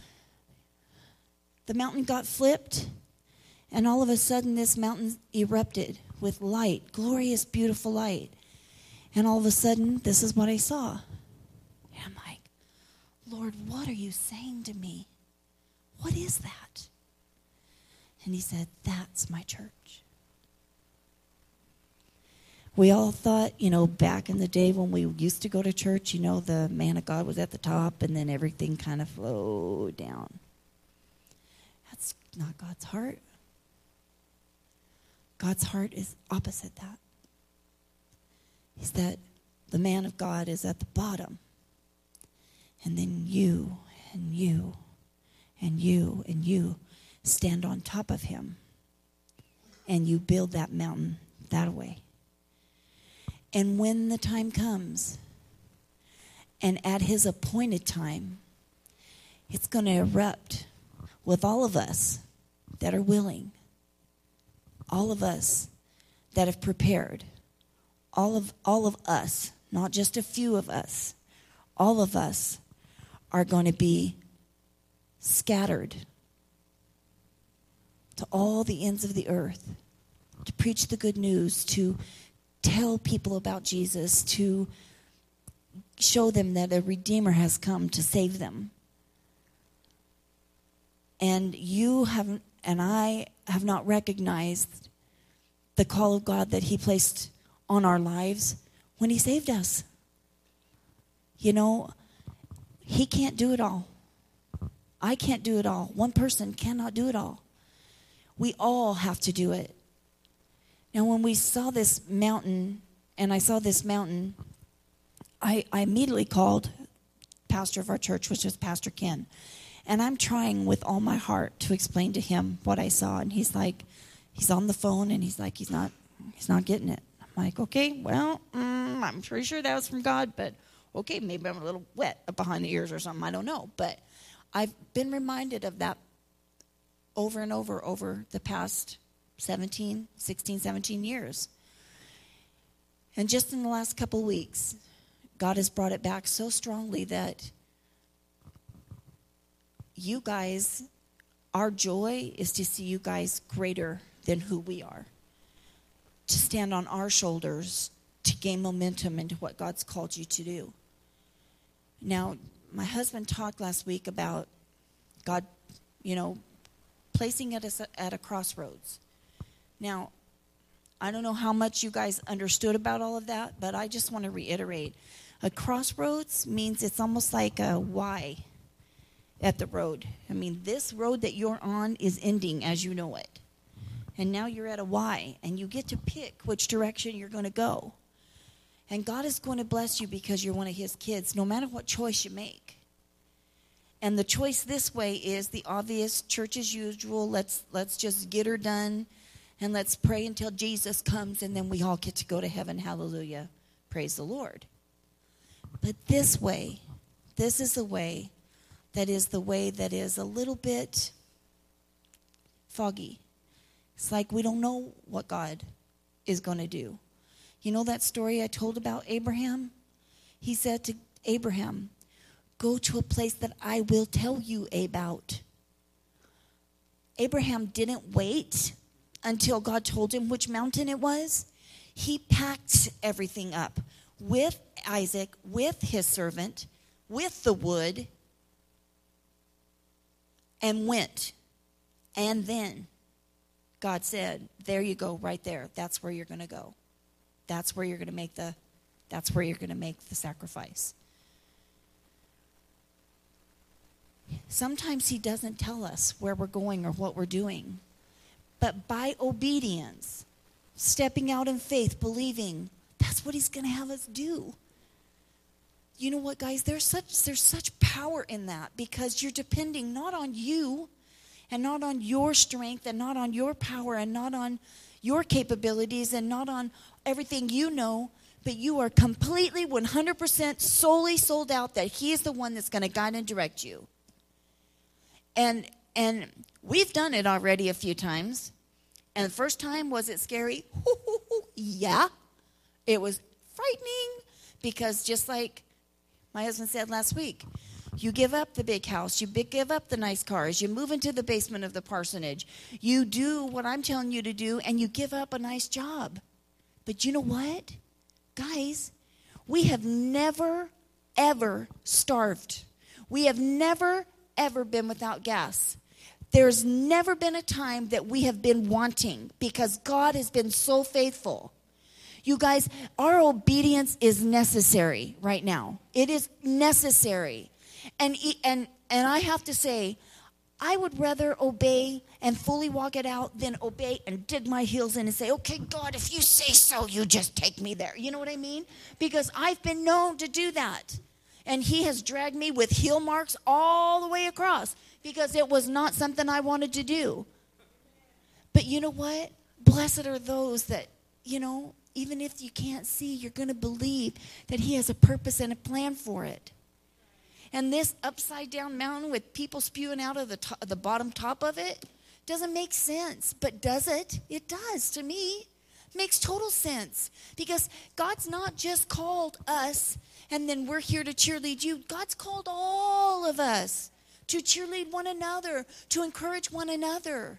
The mountain got flipped, and all of a sudden this mountain erupted with light, glorious, beautiful light. And all of a sudden, this is what I saw. And I'm like, Lord, what are you saying to me? What is that? And he said, that's my church. We all thought, back in the day when we used to go to church, the man of God was at the top and then everything kind of flowed down. That's not God's heart. God's heart is opposite that. Is that the man of God is at the bottom. And then you and you and you and you stand on top of him. And you build that mountain that way. And when the time comes, and at his appointed time, it's going to erupt with all of us that are willing, all of us that have prepared, all of us, not just a few of us, all of us are going to be scattered to all the ends of the earth to preach the good news, to tell people about Jesus, to show them that a Redeemer has come to save them. And you haven't, and I have not recognized the call of God that he placed on our lives when he saved us. He can't do it all. I can't do it all. One person cannot do it all. We all have to do it. Now, when we saw this mountain, I immediately called pastor of our church, which is Pastor Ken. And I'm trying with all my heart to explain to him what I saw. And he's on the phone, and he's like, he's not getting it. I'm like, okay, well, I'm pretty sure that was from God, but okay, maybe I'm a little wet up behind the ears or something. I don't know. But I've been reminded of that over and over the past 16, 17 years. And just in the last couple of weeks, God has brought it back so strongly that you guys, our joy is to see you guys greater than who we are. To stand on our shoulders, to gain momentum into what God's called you to do. Now, my husband talked last week about God, placing us at a crossroads. Now, I don't know how much you guys understood about all of that, but I just want to reiterate. A crossroads means it's almost like a Y at the road. I mean, this road that you're on is ending as you know it. And now you're at a Y, and you get to pick which direction you're going to go. And God is going to bless you because you're one of his kids, no matter what choice you make. And the choice this way is the obvious church as usual. Let's just get her done, and let's pray until Jesus comes, and then we all get to go to heaven. Hallelujah. Praise the Lord. But this way, this is the way that is a little bit foggy. It's like we don't know what God is going to do. You know that story I told about Abraham? He said to Abraham, go to a place that I will tell you about. Abraham didn't wait until God told him which mountain it was. He packed everything up with Isaac, with his servant, with the wood, and went. And then God said, there you go, right there. That's where you're going to go. That's where you're going to make the sacrifice. Sometimes he doesn't tell us where we're going or what we're doing. But by obedience, stepping out in faith, believing, that's what he's going to have us do. You know what, guys? There's such power in that, because you're depending not on you and not on your strength and not on your power and not on your capabilities and not on everything you know, but you are completely 100% solely sold out that he is the one that's going to guide and direct you. And we've done it already a few times. And the first time, was it scary? Yeah. It was frightening, because just like my husband said last week, you give up the big house, you give up the nice cars, you move into the basement of the parsonage, you do what I'm telling you to do, and you give up a nice job. But you know what? Guys, we have never, ever starved. We have never, ever been without gas. There's never been a time that we have been wanting, because God has been so faithful. You guys, our obedience is necessary right now. It is necessary. And I have to say, I would rather obey and fully walk it out than obey and dig my heels in and say, okay, God, if you say so, you just take me there. You know what I mean? Because I've been known to do that. And he has dragged me with heel marks all the way across, because it was not something I wanted to do. But you know what? Blessed are those that, even if you can't see, you're going to believe that he has a purpose and a plan for it. And this upside down mountain with people spewing out of the bottom top of it doesn't make sense. But does it? It does to me. It makes total sense. Because God's not just called us and then we're here to cheerlead you. God's called all of us to cheerlead one another, to encourage one another.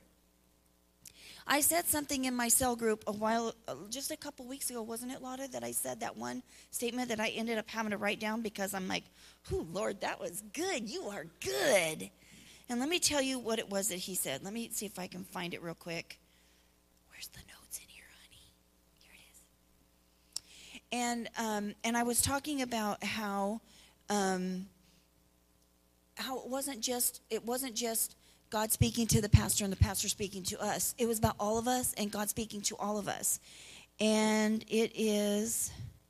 I said something in my cell group just a couple weeks ago, wasn't it, Lotta, that I said that one statement that I ended up having to write down, because I'm like, "Ooh, Lord, that was good. You are good." And let me tell you what it was that he said. Let me see if I can find it real quick. Where's the notes in here, honey? Here it is. And I was talking about how it wasn't just God speaking to the pastor and the pastor speaking to us. It was about all of us and God speaking to all of us. And it is,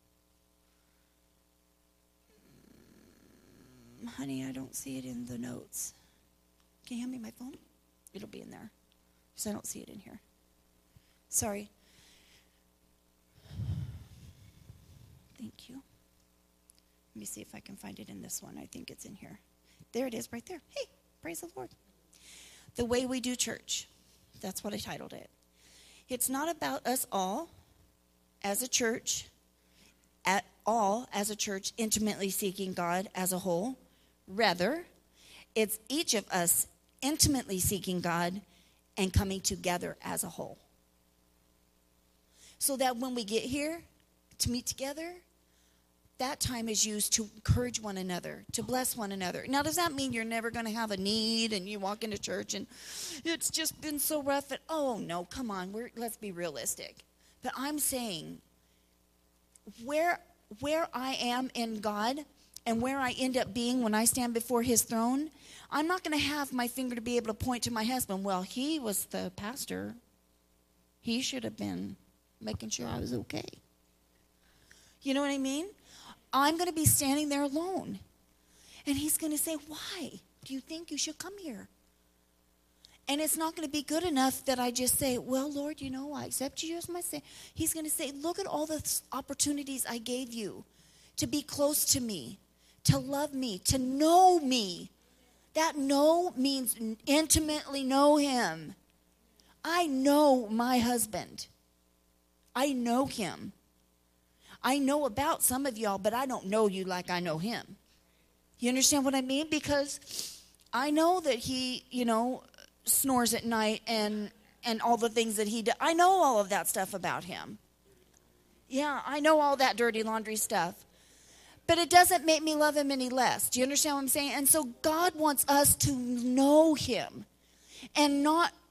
honey, I don't see it in the notes. Can you hand me my phone? It'll be in there, because I don't see it in here. Sorry. Thank you. Let me see if I can find it in this one. I think it's in here. There it is, right there. Hey, praise the Lord. The way we do church. That's what I titled it. It's not about us all as a church, intimately seeking God as a whole. Rather, it's each of us intimately seeking God and coming together as a whole. So that when we get here to meet together, that time is used to encourage one another, to bless one another. Now, does that mean you're never going to have a need and you walk into church and it's just been so rough? Oh, no, come on. Let's be realistic. But I'm saying where I am in God and where I end up being when I stand before his throne, I'm not going to have my finger to be able to point to my husband. Well, he was the pastor. He should have been making sure I was okay. You know what I mean? I'm going to be standing there alone. And he's going to say, why do you think you should come here? And it's not going to be good enough that I just say, well, Lord, I accept you as my Savior. He's going to say, look at all the opportunities I gave you to be close to me, to love me, to know me. That know means intimately know him. I know my husband. I know him. I know about some of y'all, but I don't know you like I know him. You understand what I mean? Because I know that he, snores at night and all the things that he does. I know all of that stuff about him. Yeah, I know all that dirty laundry stuff. But it doesn't make me love him any less. Do you understand what I'm saying? And so God wants us to know him and not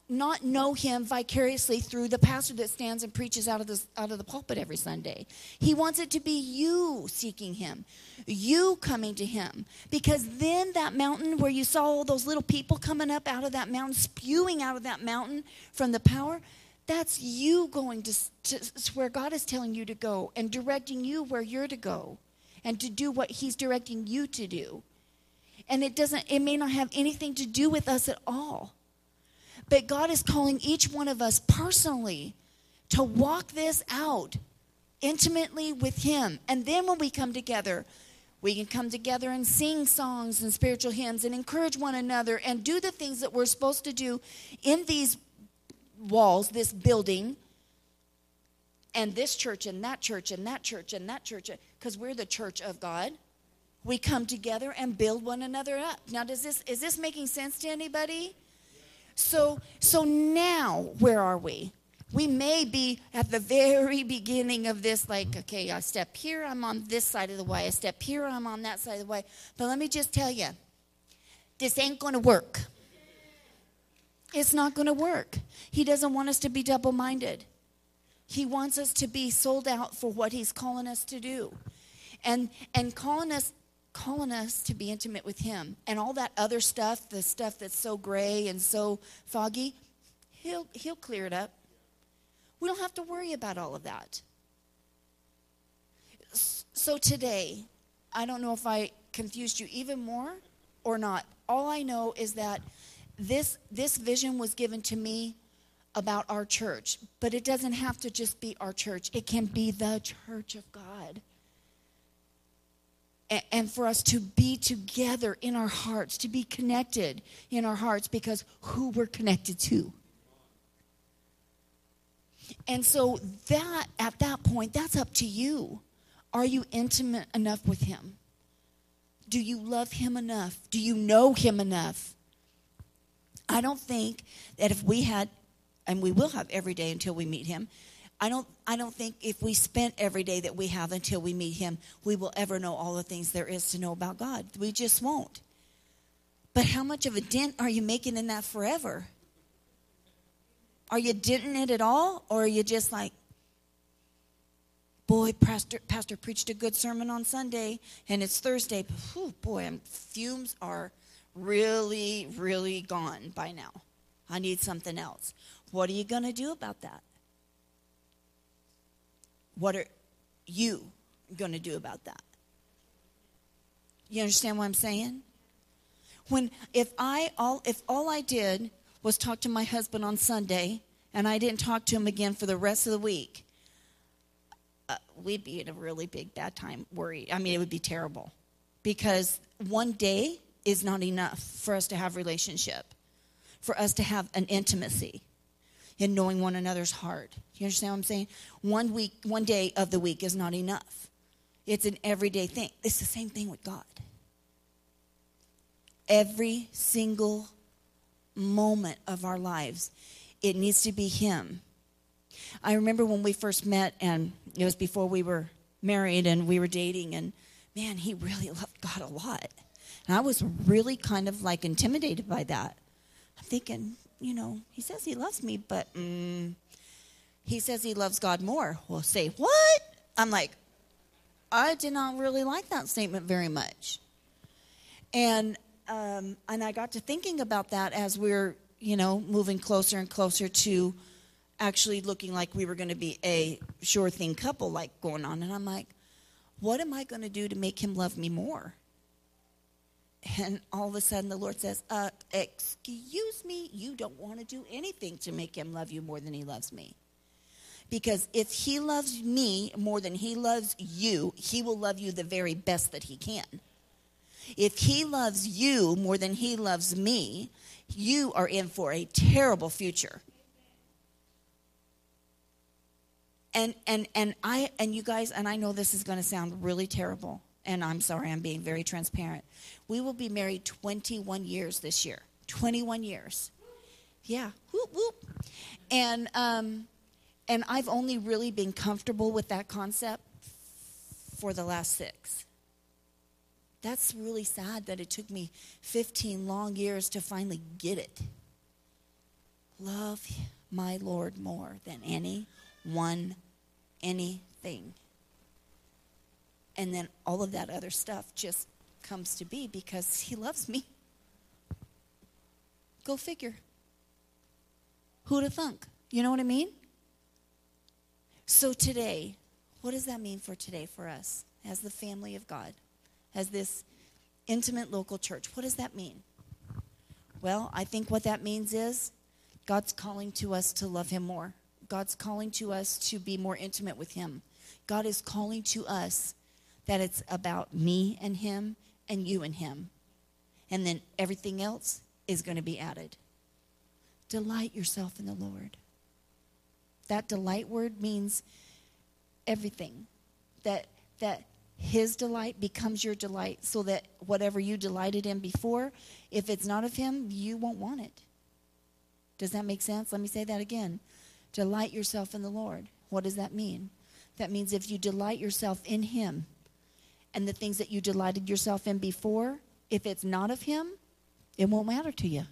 know him vicariously through the pastor that stands and preaches out of the pulpit every Sunday. He wants it to be you seeking him, you coming to him. Because then that mountain where you saw all those little people coming up out of that mountain, spewing out of that mountain from the power, that's you going to where God is telling you to go and directing you where you're to go and to do what he's directing you to do. And it may not have anything to do with us at all. But God is calling each one of us personally to walk this out intimately with him. And then when we come together, we can come together and sing songs and spiritual hymns and encourage one another and do the things that we're supposed to do in these walls, this building, and this church and that church and that church and that church, because we're the church of God. We come together and build one another up. Now, is this making sense to anybody? So now, where are we? We may be at the very beginning of this, like, okay, I step here, I'm on this side of the way. I step here, I'm on that side of the way. But let me just tell you, this ain't going to work. It's not going to work. He doesn't want us to be double-minded. He wants us to be sold out for what he's calling us to do. And calling us to be intimate with him. And all that other stuff, the stuff that's so gray and so foggy, he'll clear it up. We don't have to worry about all of that. So today, I don't know if I confused you even more or not. All I know is that this vision was given to me about our church. But it doesn't have to just be our church. It can be the church of God. And for us to be together in our hearts, to be connected in our hearts, because who we're connected to. And so that, at that point, that's up to you. Are you intimate enough with him? Do you love him enough? Do you know him enough? I don't think that if we had, and we will have every day until we meet him, I don't think if we spent every day that we have until we meet him, we will ever know all the things there is to know about God. We just won't. But how much of a dent are you making in that forever? Are you denting it at all? Or are you just like, boy, pastor preached a good sermon on Sunday, and it's Thursday. But, whew, boy, fumes are really, really gone by now. I need something else. What are you going to do about that? What are you going to do about that? You understand what I'm saying? If all I did was talk to my husband on Sunday and I didn't talk to him again for the rest of the week, we'd be in a really big bad time, worried. I mean, it would be terrible. Because one day is not enough for us to have relationship, for us to have an intimacy in knowing one another's heart. You understand what I'm saying? 1 week, 1 day of the week is not enough. It's an everyday thing. It's the same thing with God. Every single moment of our lives, it needs to be him. I remember when we first met, and it was before we were married and we were dating, and man, he really loved God a lot. And I was really kind of like intimidated by that. I'm thinking, he says he loves me, but he says he loves God more. Well, say what? I'm like, I did not really like that statement very much. And I got to thinking about that as we're, moving closer and closer to actually looking like we were going to be a sure thing couple, like going on. And I'm like, what am I going to do to make him love me more? And all of a sudden the Lord says, excuse me, you don't want to do anything to make him love you more than he loves me. Because if he loves me more than he loves you, he will love you the very best that he can. If he loves you more than he loves me, you are in for a terrible future. And you guys, and I know this is going to sound really terrible, and I'm sorry, I'm being very transparent. We will be married 21 years this year. 21 years. Yeah. Whoop, whoop. And I've only really been comfortable with that concept for the last 6. That's really sad that it took me 15 long years to finally get it. Love my Lord more than anything. And then all of that other stuff just comes to be because he loves me. Go figure. Who'd have thunk? You know what I mean? So today, what does that mean for today for us as the family of God, as this intimate local church? What does that mean? Well, I think what that means is God's calling to us to love him more. God's calling to us to be more intimate with him. God is calling to us that it's about me and him and you and him. And then everything else is going to be added. Delight yourself in the Lord. That delight word means everything. That his delight becomes your delight, so that whatever you delighted in before, if it's not of him, you won't want it. Does that make sense? Let me say that again. Delight yourself in the Lord. What does that mean? That means if you delight yourself in him, and the things that you delighted yourself in before, if it's not of him, it won't matter to you.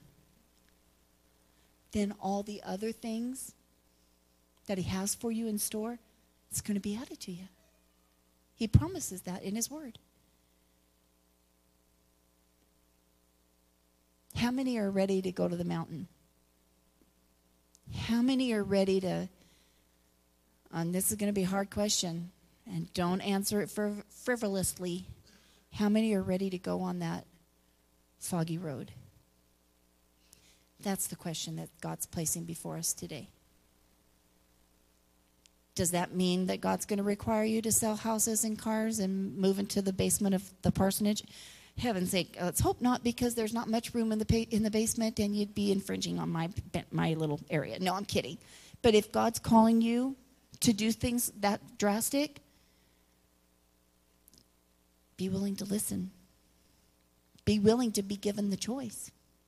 Then all the other things that he has for you in store, it's going to be added to you. He promises that in his word. How many are ready to go to the mountain? How many are ready to, and this is going to be a hard question, and don't answer it frivolously. How many are ready to go on that foggy road? That's the question that God's placing before us today. Does that mean that God's going to require you to sell houses and cars and move into the basement of the parsonage? Heaven's sake, let's hope not, because there's not much room in the basement, and you'd be infringing on my little area. No, I'm kidding. But if God's calling you to do things that drastic, be willing to listen. Be willing to be given the choice.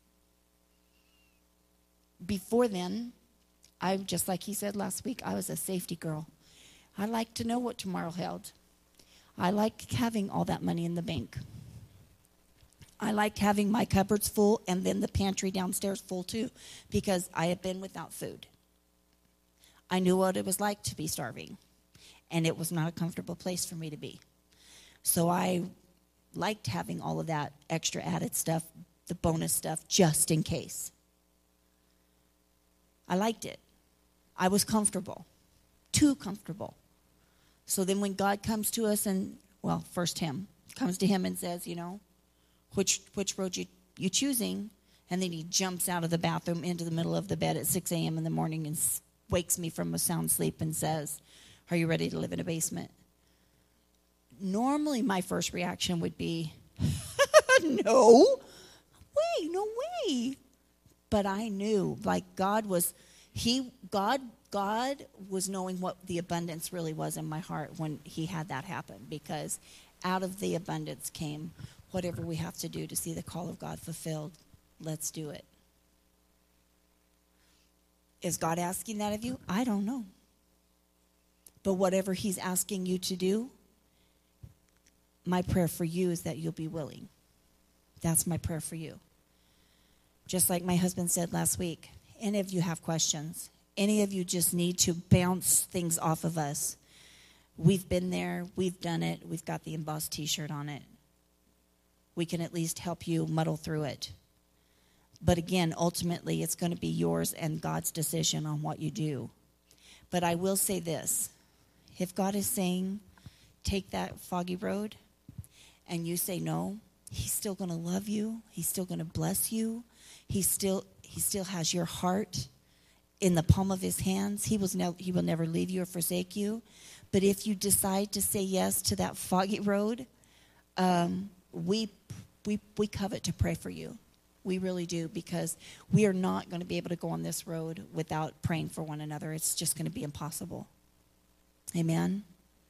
Before then, just like he said last week, I was a safety girl. I liked to know what tomorrow held. I liked having all that money in the bank. I liked having my cupboards full and then the pantry downstairs full too, because I had been without food. I knew what it was like to be starving, and it was not a comfortable place for me to be. So I liked having all of that extra added stuff, the bonus stuff, just in case. I liked it. I was comfortable, too comfortable. So then when God comes to us and, well, first him, comes to him and says, you know, which road you choosing? And then he jumps out of the bathroom into the middle of the bed at 6 a.m. in the morning and wakes me from a sound sleep and says, are you ready to live in a basement? Normally my first reaction would be, no way. But I knew, like God was knowing what the abundance really was in my heart when he had that happen, because out of the abundance came whatever we have to do to see the call of God fulfilled. Let's do it. Is God asking that of you? I don't know. But whatever he's asking you to do, my prayer for you is that you'll be willing. That's my prayer for you. Just like my husband said last week, any of you have questions, any of you just need to bounce things off of us. We've been there, we've done it, we've got the embossed t-shirt on it. We can at least help you muddle through it. But again, ultimately, it's going to be yours and God's decision on what you do. But I will say this. If God is saying, take that foggy road, and you say no, he's still going to love you. He's still going to bless you. He still has your heart in the palm of his hands. He will never leave you or forsake you. But if you decide to say yes to that foggy road, we covet to pray for you. We really do, because we are not going to be able to go on this road without praying for one another. It's just going to be impossible. Amen.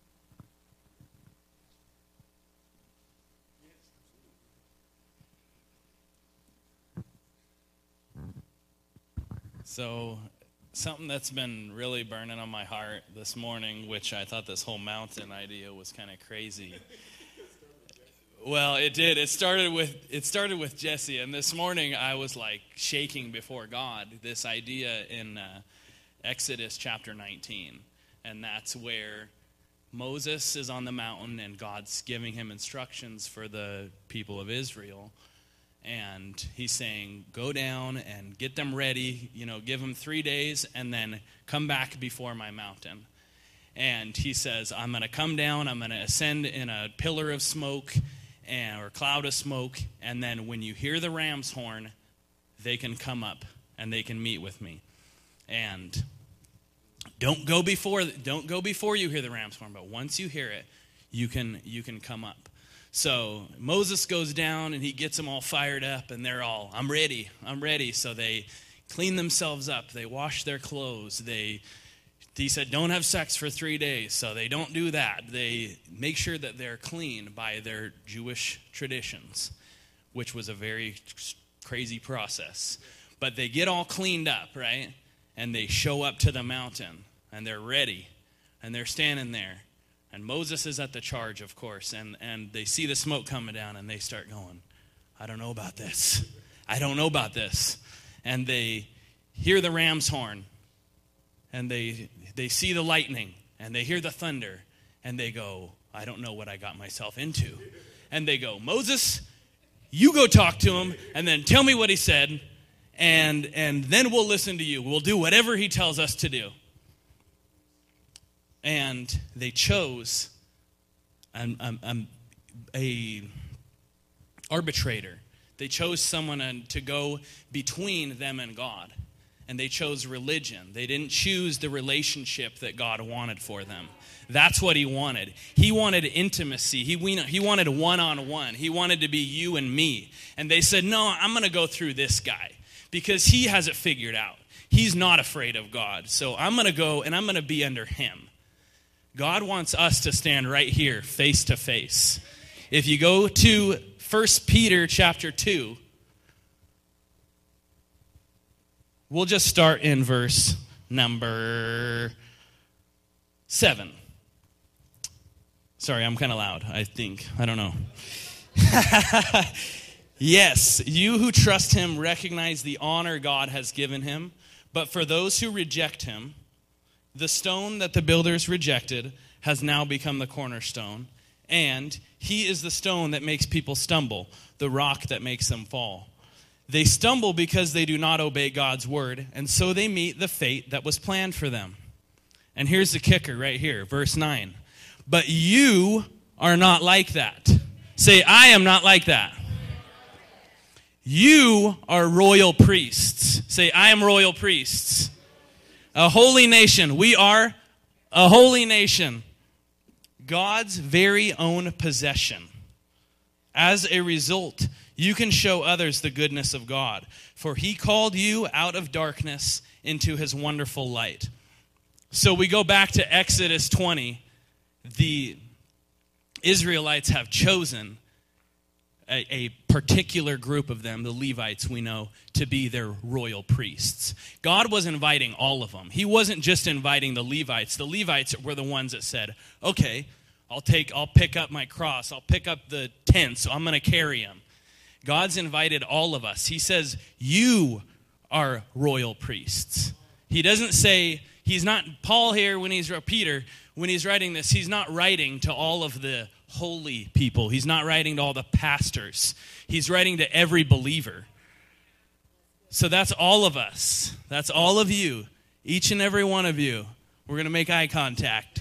So something that's been really burning on my heart this morning, which I thought this whole mountain idea was kind of crazy, Well, it did. It started with Jesse, and this morning I was like shaking before God. This idea in Exodus chapter 19, and that's where Moses is on the mountain, and God's giving him instructions for the people of Israel, and he's saying, "Go down and get them ready. Give them 3 days, and then come back before my mountain." And he says, "I'm going to come down. I'm going to ascend in a pillar of smoke." Or cloud of smoke, and then when you hear the ram's horn, they can come up and they can meet with me. And don't go before you hear the ram's horn, but once you hear it, you can come up. So Moses goes down and he gets them all fired up, and they're all, I'm ready. So they clean themselves up, they wash their clothes, He said, don't have sex for 3 days, so they don't do that. They make sure that they're clean by their Jewish traditions, which was a very crazy process. But they get all cleaned up, right? And they show up to the mountain, and they're ready, and they're standing there. And Moses is at the charge, of course, and they see the smoke coming down, and they start going, I don't know about this. And they hear the ram's horn, and they see the lightning, and they hear the thunder, and they go, I don't know what I got myself into. And they go, Moses, you go talk to him, and then tell me what he said, and then we'll listen to you. We'll do whatever he tells us to do. And they chose an arbitrator. They chose someone to go between them and God. And they chose religion. They didn't choose the relationship that God wanted for them. That's what he wanted. He wanted intimacy. He wanted one-on-one. He wanted to be you and me. And they said, no, I'm going to go through this guy because he has it figured out. He's not afraid of God. So I'm going to go and I'm going to be under him. God wants us to stand right here, face to face. If you go to 1 Peter chapter 2, we'll just start in verse number 7. Sorry, I'm kind of loud, I think. I don't know. Yes, you who trust him recognize the honor God has given him. But for those who reject him, the stone that the builders rejected has now become the cornerstone. And he is the stone that makes people stumble, the rock that makes them fall. They stumble because they do not obey God's word, and so they meet the fate that was planned for them. And here's the kicker right here, verse 9. But you are not like that. Say, I am not like that. You are royal priests. Say, I am royal priests. A holy nation. We are a holy nation. God's very own possession. As a result, you can show others the goodness of God, for he called you out of darkness into his wonderful light. So we go back to Exodus 20. The Israelites have chosen a particular group of them, the Levites we know, to be their royal priests. God was inviting all of them. He wasn't just inviting the Levites. The Levites were the ones that said, okay, I'll pick up my cross. I'll pick up the tent, so I'm going to carry him. God's invited all of us. He says, you are royal priests. He doesn't say, he's not, Paul here, Peter, when he's writing this, he's not writing to all of the holy people. He's not writing to all the pastors. He's writing to every believer. So that's all of us. That's all of you. Each and every one of you. We're going to make eye contact.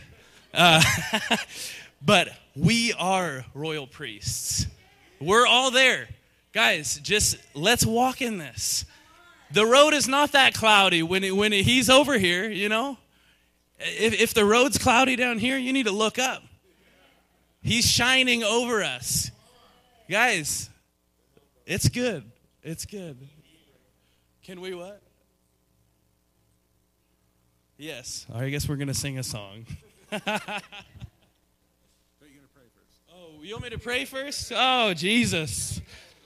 But we are royal priests. We're all there. Guys, just let's walk in this. The road is not that cloudy when he's over here, you know. If the road's cloudy down here, you need to look up. He's shining over us. Guys, it's good. It's good. Can we what? Yes. I guess we're going to sing a song. Oh, you want me to pray first? Oh, Jesus.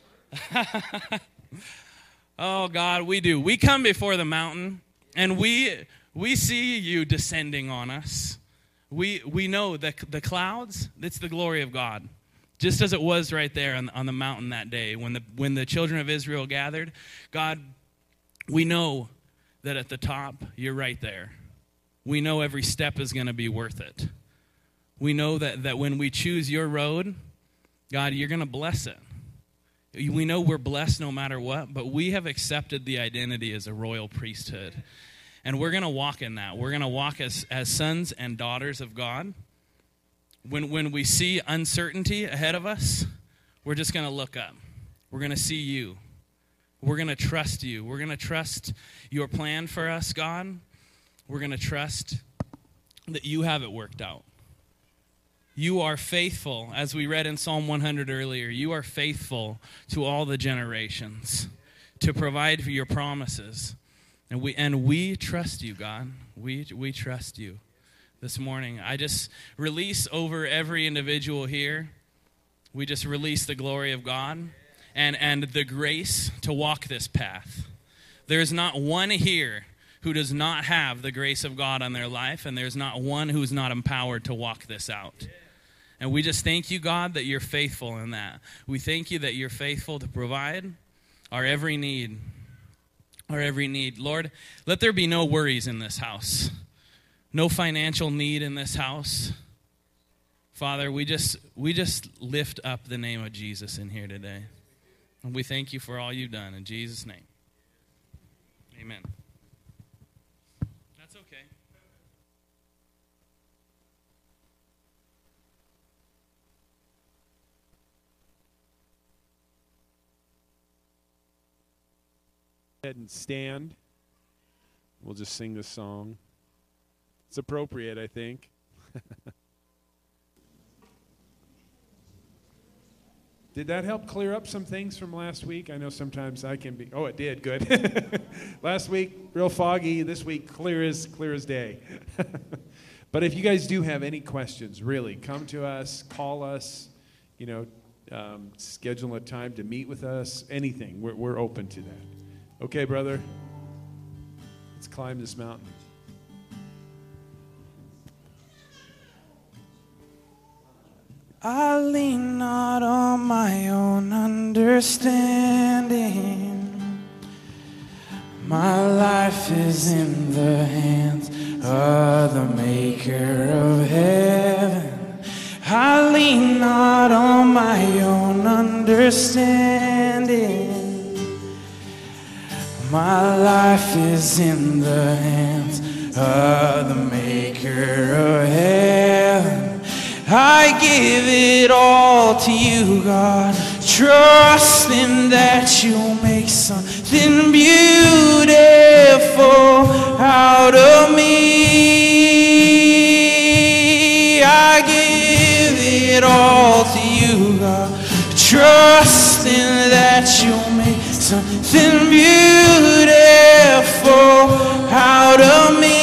Oh, God, we do. We come before the mountain, and we see you descending on us. We know that the clouds, it's the glory of God. Just as it was right there on the mountain that day when the children of Israel gathered, God, we know that at the top, you're right there. We know every step is going to be worth it. We know that when we choose your road, God, you're going to bless it. We know we're blessed no matter what, but we have accepted the identity as a royal priesthood. And we're going to walk in that. We're going to walk as sons and daughters of God. When we see uncertainty ahead of us, we're just going to look up. We're going to see you. We're going to trust you. We're going to trust your plan for us, God. We're going to trust that you have it worked out. You are faithful, as we read in Psalm 100 earlier. You are faithful to all the generations to provide for your promises. And we trust you, God. We trust you. This morning, I just release over every individual here. We just release the glory of God and the grace to walk this path. There's not one here who does not have the grace of God on their life, and there's not one who's not empowered to walk this out. And we just thank you, God, that you're faithful in that. We thank you that you're faithful to provide our every need. Our every need. Lord, let there be no worries in this house. No financial need in this house. Father, we just lift up the name of Jesus in here today. And we thank you for all you've done. In Jesus' name. Amen. That's okay. Go ahead and stand. We'll just sing this song. It's appropriate, I think. Did that help clear up some things from last week? I know sometimes I can be. Oh, it did. Good. Last week, real foggy. This week, clear as day. But if you guys do have any questions, really, come to us, call us, schedule a time to meet with us, anything. We're open to that. Okay, brother? Let's climb this mountain. I lean not on my own understanding. My life is in the hands of the maker of heaven. I lean not on my own understanding. My life is in the hands of the maker of heaven. I give it all to you, God, trusting that you'll make something beautiful out of me. I give it all to you, God, trusting that you'll make something beautiful out of me.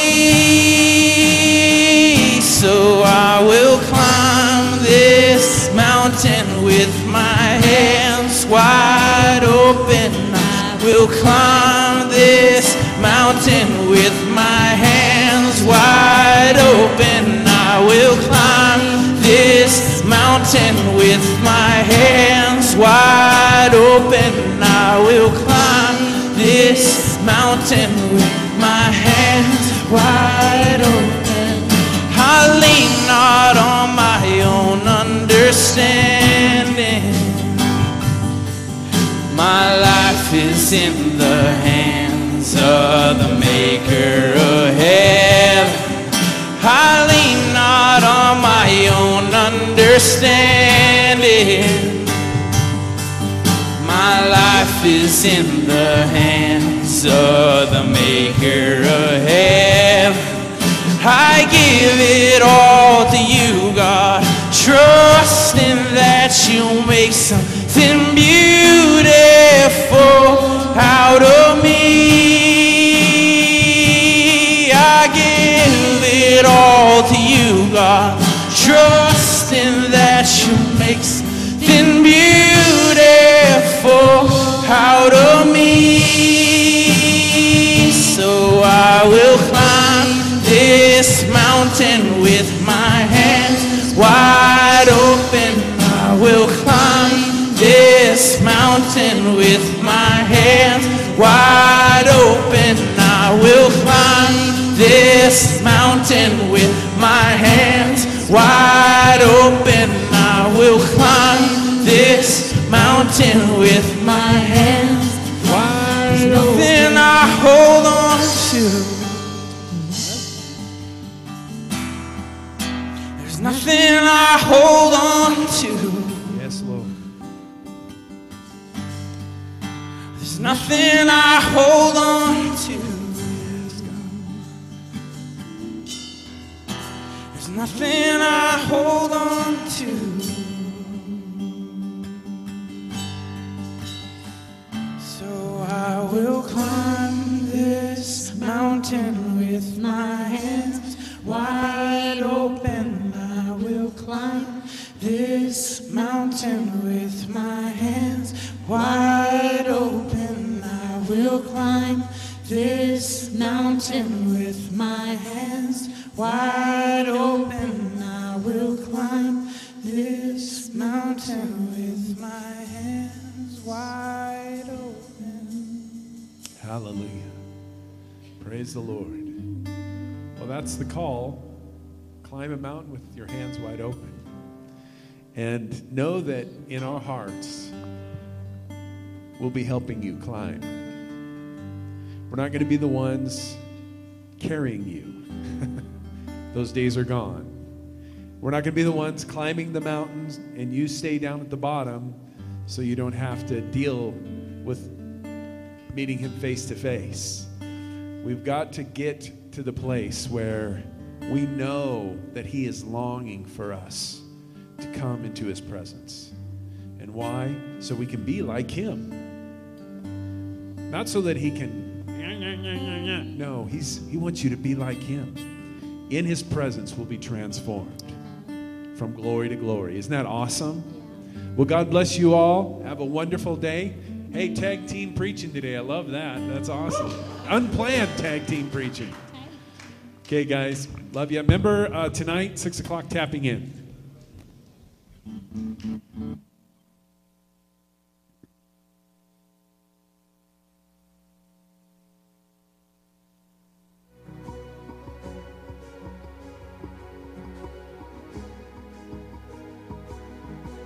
So I will climb this mountain with my hands wide open. I will climb this mountain with my hands wide open. I will climb this mountain with my hands wide open. I will climb this mountain with my hands wide open. I lean not on my own understanding. My life is in the hands of the maker of heaven. I lean not on my own understanding. My life is in the hands of the maker of heaven. I give it all to you, God, trusting that you'll make something beautiful out of me. I give it all to you, God, trusting that you'll make something beautiful out of me. So I will climb this mountain with my hands wide open. I will mountain with my hands wide open. I will climb this mountain with my hands wide open. I will climb this mountain with my hands wide open. Nothing I hold on to. There's nothing I hold on to. Yes, Lord. There's nothing I hold on to. There's nothing I hold on to. So I will climb this mountain with my hands wide open. I will climb this mountain with my hands wide open. I will climb this mountain with my hands wide open. I will climb this mountain with my hands wide open. Hallelujah. Praise the Lord. Well, that's the call. Climb a mountain with your hands wide open. And know that in our hearts, we'll be helping you climb. We're not going to be the ones carrying you. Those days are gone. We're not going to be the ones climbing the mountains and you stay down at the bottom so you don't have to deal with meeting him face to face. We've got to get to the place where we know that he is longing for us to come into his presence. And why? So we can be like him. Not so that he can, no, he wants you to be like him. In his presence will be transformed from glory to glory. Isn't that awesome? Well, God bless you all. Have a wonderful day. Hey, tag team preaching today. I love that. That's awesome. Unplanned tag team preaching. Okay, guys. Love you. Remember tonight, 6 o'clock, tapping in.